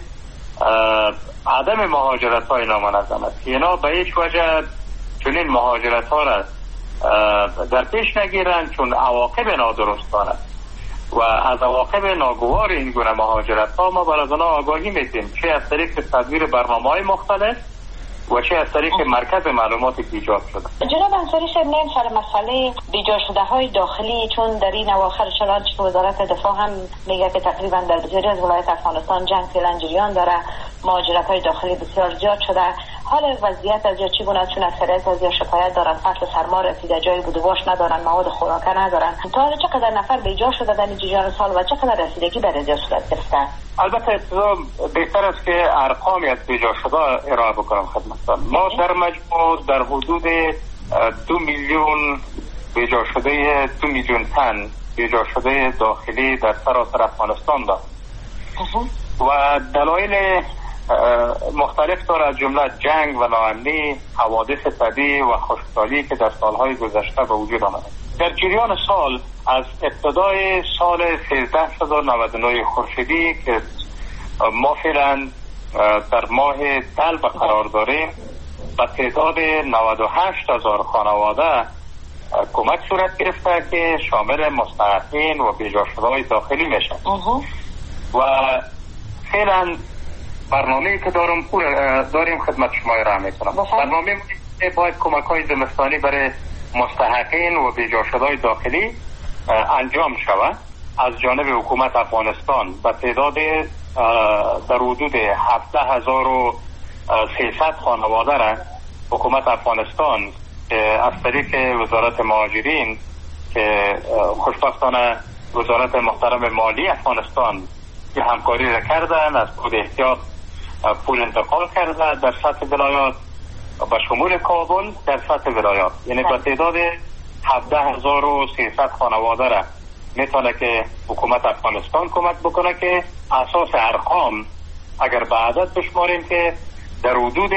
عدم مهاجرت های نامنظم است که اینا به هیچ وجه چنین مهاجرت ها را در پیش نگیرن چون عواقب نادرست دارد و از عواقب ناگوار این گونه مهاجرت ها ما بر از آنها آگاهی میدیم، چه از طریق تدویر برنامه های مختلف و چه از طریق مرکز معلوماتی که ایجاد شده. جناب انصاری صاحب نیم سر مسئله بیجا شده های داخلی، چون در این اواخر چنانچه که وزارت دفاع هم میگه که تقریبا در بسیاری از ولایات افغانستان جنگ فعلا جریان داره، مهاجرت های داخلی بسیار زیاد شده. حال وضعیت از چگونه است؟ چون اکثریت از شکایت دارن فصل سرما رسیده، جای بود و باش ندارن، مواد خوراکه ندارن. تا حالا چقدر نفر بیجا شده در این جریان سال و چقدر رسیدگی به رضا صورت گرفته؟ البته ابتدا بهتر است که ارقامی از بیجا شده ارائه بکنم خدمتتان. ما در مجموع در حدود 2 میلیون بیجا شده 2 میلیون تن بیجا شده داخلی در سراسر افغانستان داریم و دلایل مختلف داره، از جمله جنگ و ناامنی، حوادث طبیعی و خشکسالی که در سالهای گذشته به وجود آمده. در جریان سال از ابتدای سال 1399 خورشیدی که ما فعلا در ماه طلب قرار داریم، به تعداد 98,000 خانواده کمک صورت گرفته که شامل مستحقین و بی‌جاشده‌های داخلی میشه و فعلا برنامه‌ای که داریم خدمت شما ارائه میکنم. برنامه باید کمک‌های زمستانی برای مستحقین و بی‌جاشده‌های داخلی انجام شود از جانب حکومت افغانستان به تعداد در حدود 17,300 خانواده را حکومت افغانستان از طریق وزارت مهاجرین که خوشبختانه وزارت محترم مالی افغانستان که همکاری را کردن، از بود احتیاط پول انتقال کرده در سطح ولایات به شمول کابل در سطح ولایات، یعنی به تعداد 17,300 خانواده را میتونه که حکومت افغانستان کمک بکنه که اساس ارقام اگر به عدد بشماریم که در حدود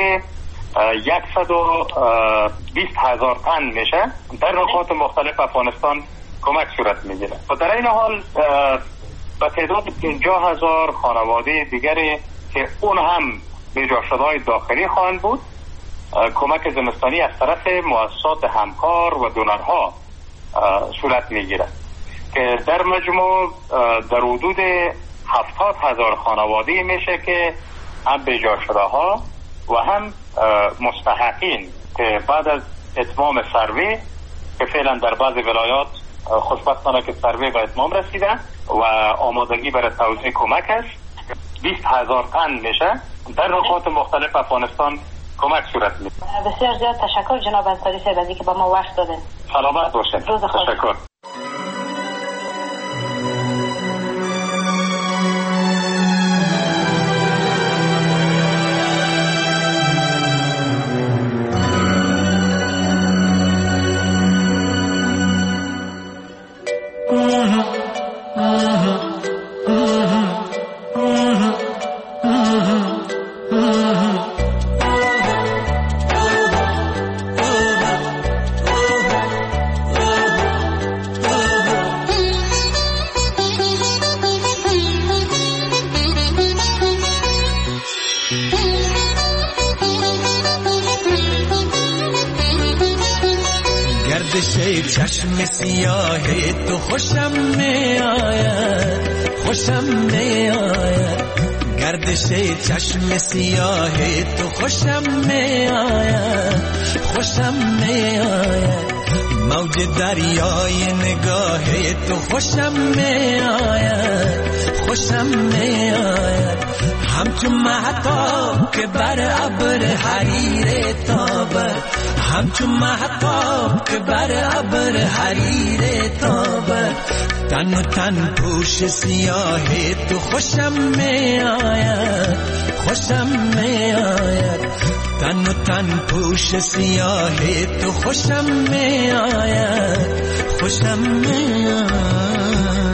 120,000 تن میشه در نقاط مختلف افغانستان کمک صورت میگیره و در این حال به تعداد 50,000 خانواده دیگری که اون هم بی‌جاشده‌های داخلی خواهند بود کمک زمستانی از طرف مؤسسات همکار و دونرها صورت میگیره که در مجموع در حدود 70,000 خانواده میشه که هم بی‌جاشده‌ها و هم مستحقین که بعد از اتمام سروی که فعلا در بعض ولایات خوشبختانه که سروی به اتمام رسیده و آمادگی برای توزیع کمک است، 20,000 تن میشه در نقاط مختلف افغانستان کمک صورت میده. بسیار زیاد تشکر جناب انصاری صاحب از اینکه با ما وقت دادین. سلامت باشین. تشکر. چشم سیاه تو خوشم می آید، خوشم می آید، گردش چشم سیاه تو خوشم می آید، خوشم می آید، موج دریای نگاه تو خوشم می آید، خوشم می آید، همچون مهتاب که بر ابر حریر تابد، همچون مهتاب که بر ابر حریر تابد، تن و تن پوش سیاه تو خوشم می آید، خوشم می آید، تن و تن پوش سیاه تو خوشم می آید، خوشم می آید.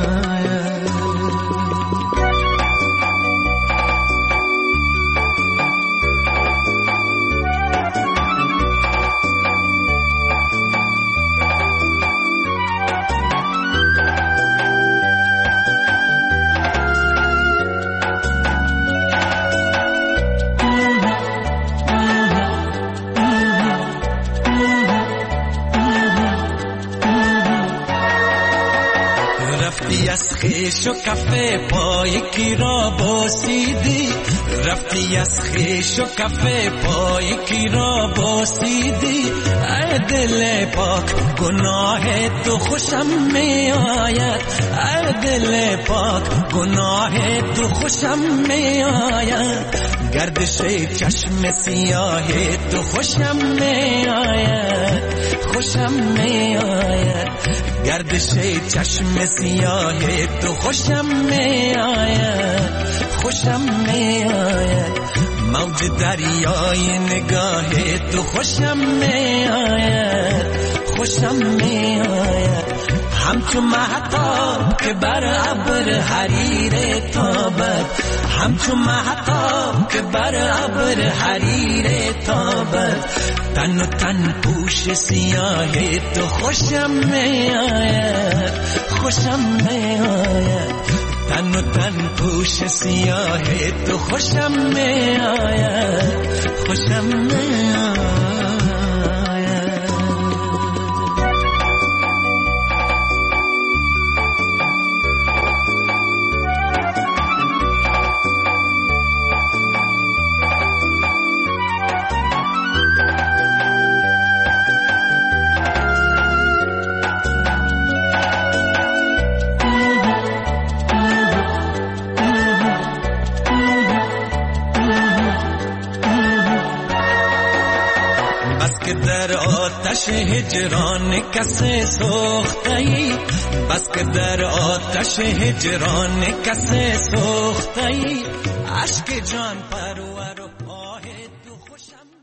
خیش و کفه پای کی را بوسیدی، رفتی از خیش و کفه پای کی را بوسیدی، ای دل پاک گناه تو خوشم می آید، ای دل پاک گناه تو خوشم می آید، گردش چشم سیاه تو خوشم می آید، خوشم می آید، گردش چشم سیاه تو خوشم می آید، خوشم می آید، موج دریای نگاه تو خوشم می آید، خوشم می آید، همچون مهتاب که بر ابر حریر تابد همچون مهتاب که بر ابر حریر تابد تن و تن پوش سیاه تو خوشم می آید خوشم می آید تن و تن پوش سیاه تو خوشم می آید خوشم می آید. در آتش هجران کسی سوخته‌ای بس که در آتش هجران کسی سوخته‌ای اشک جان پرور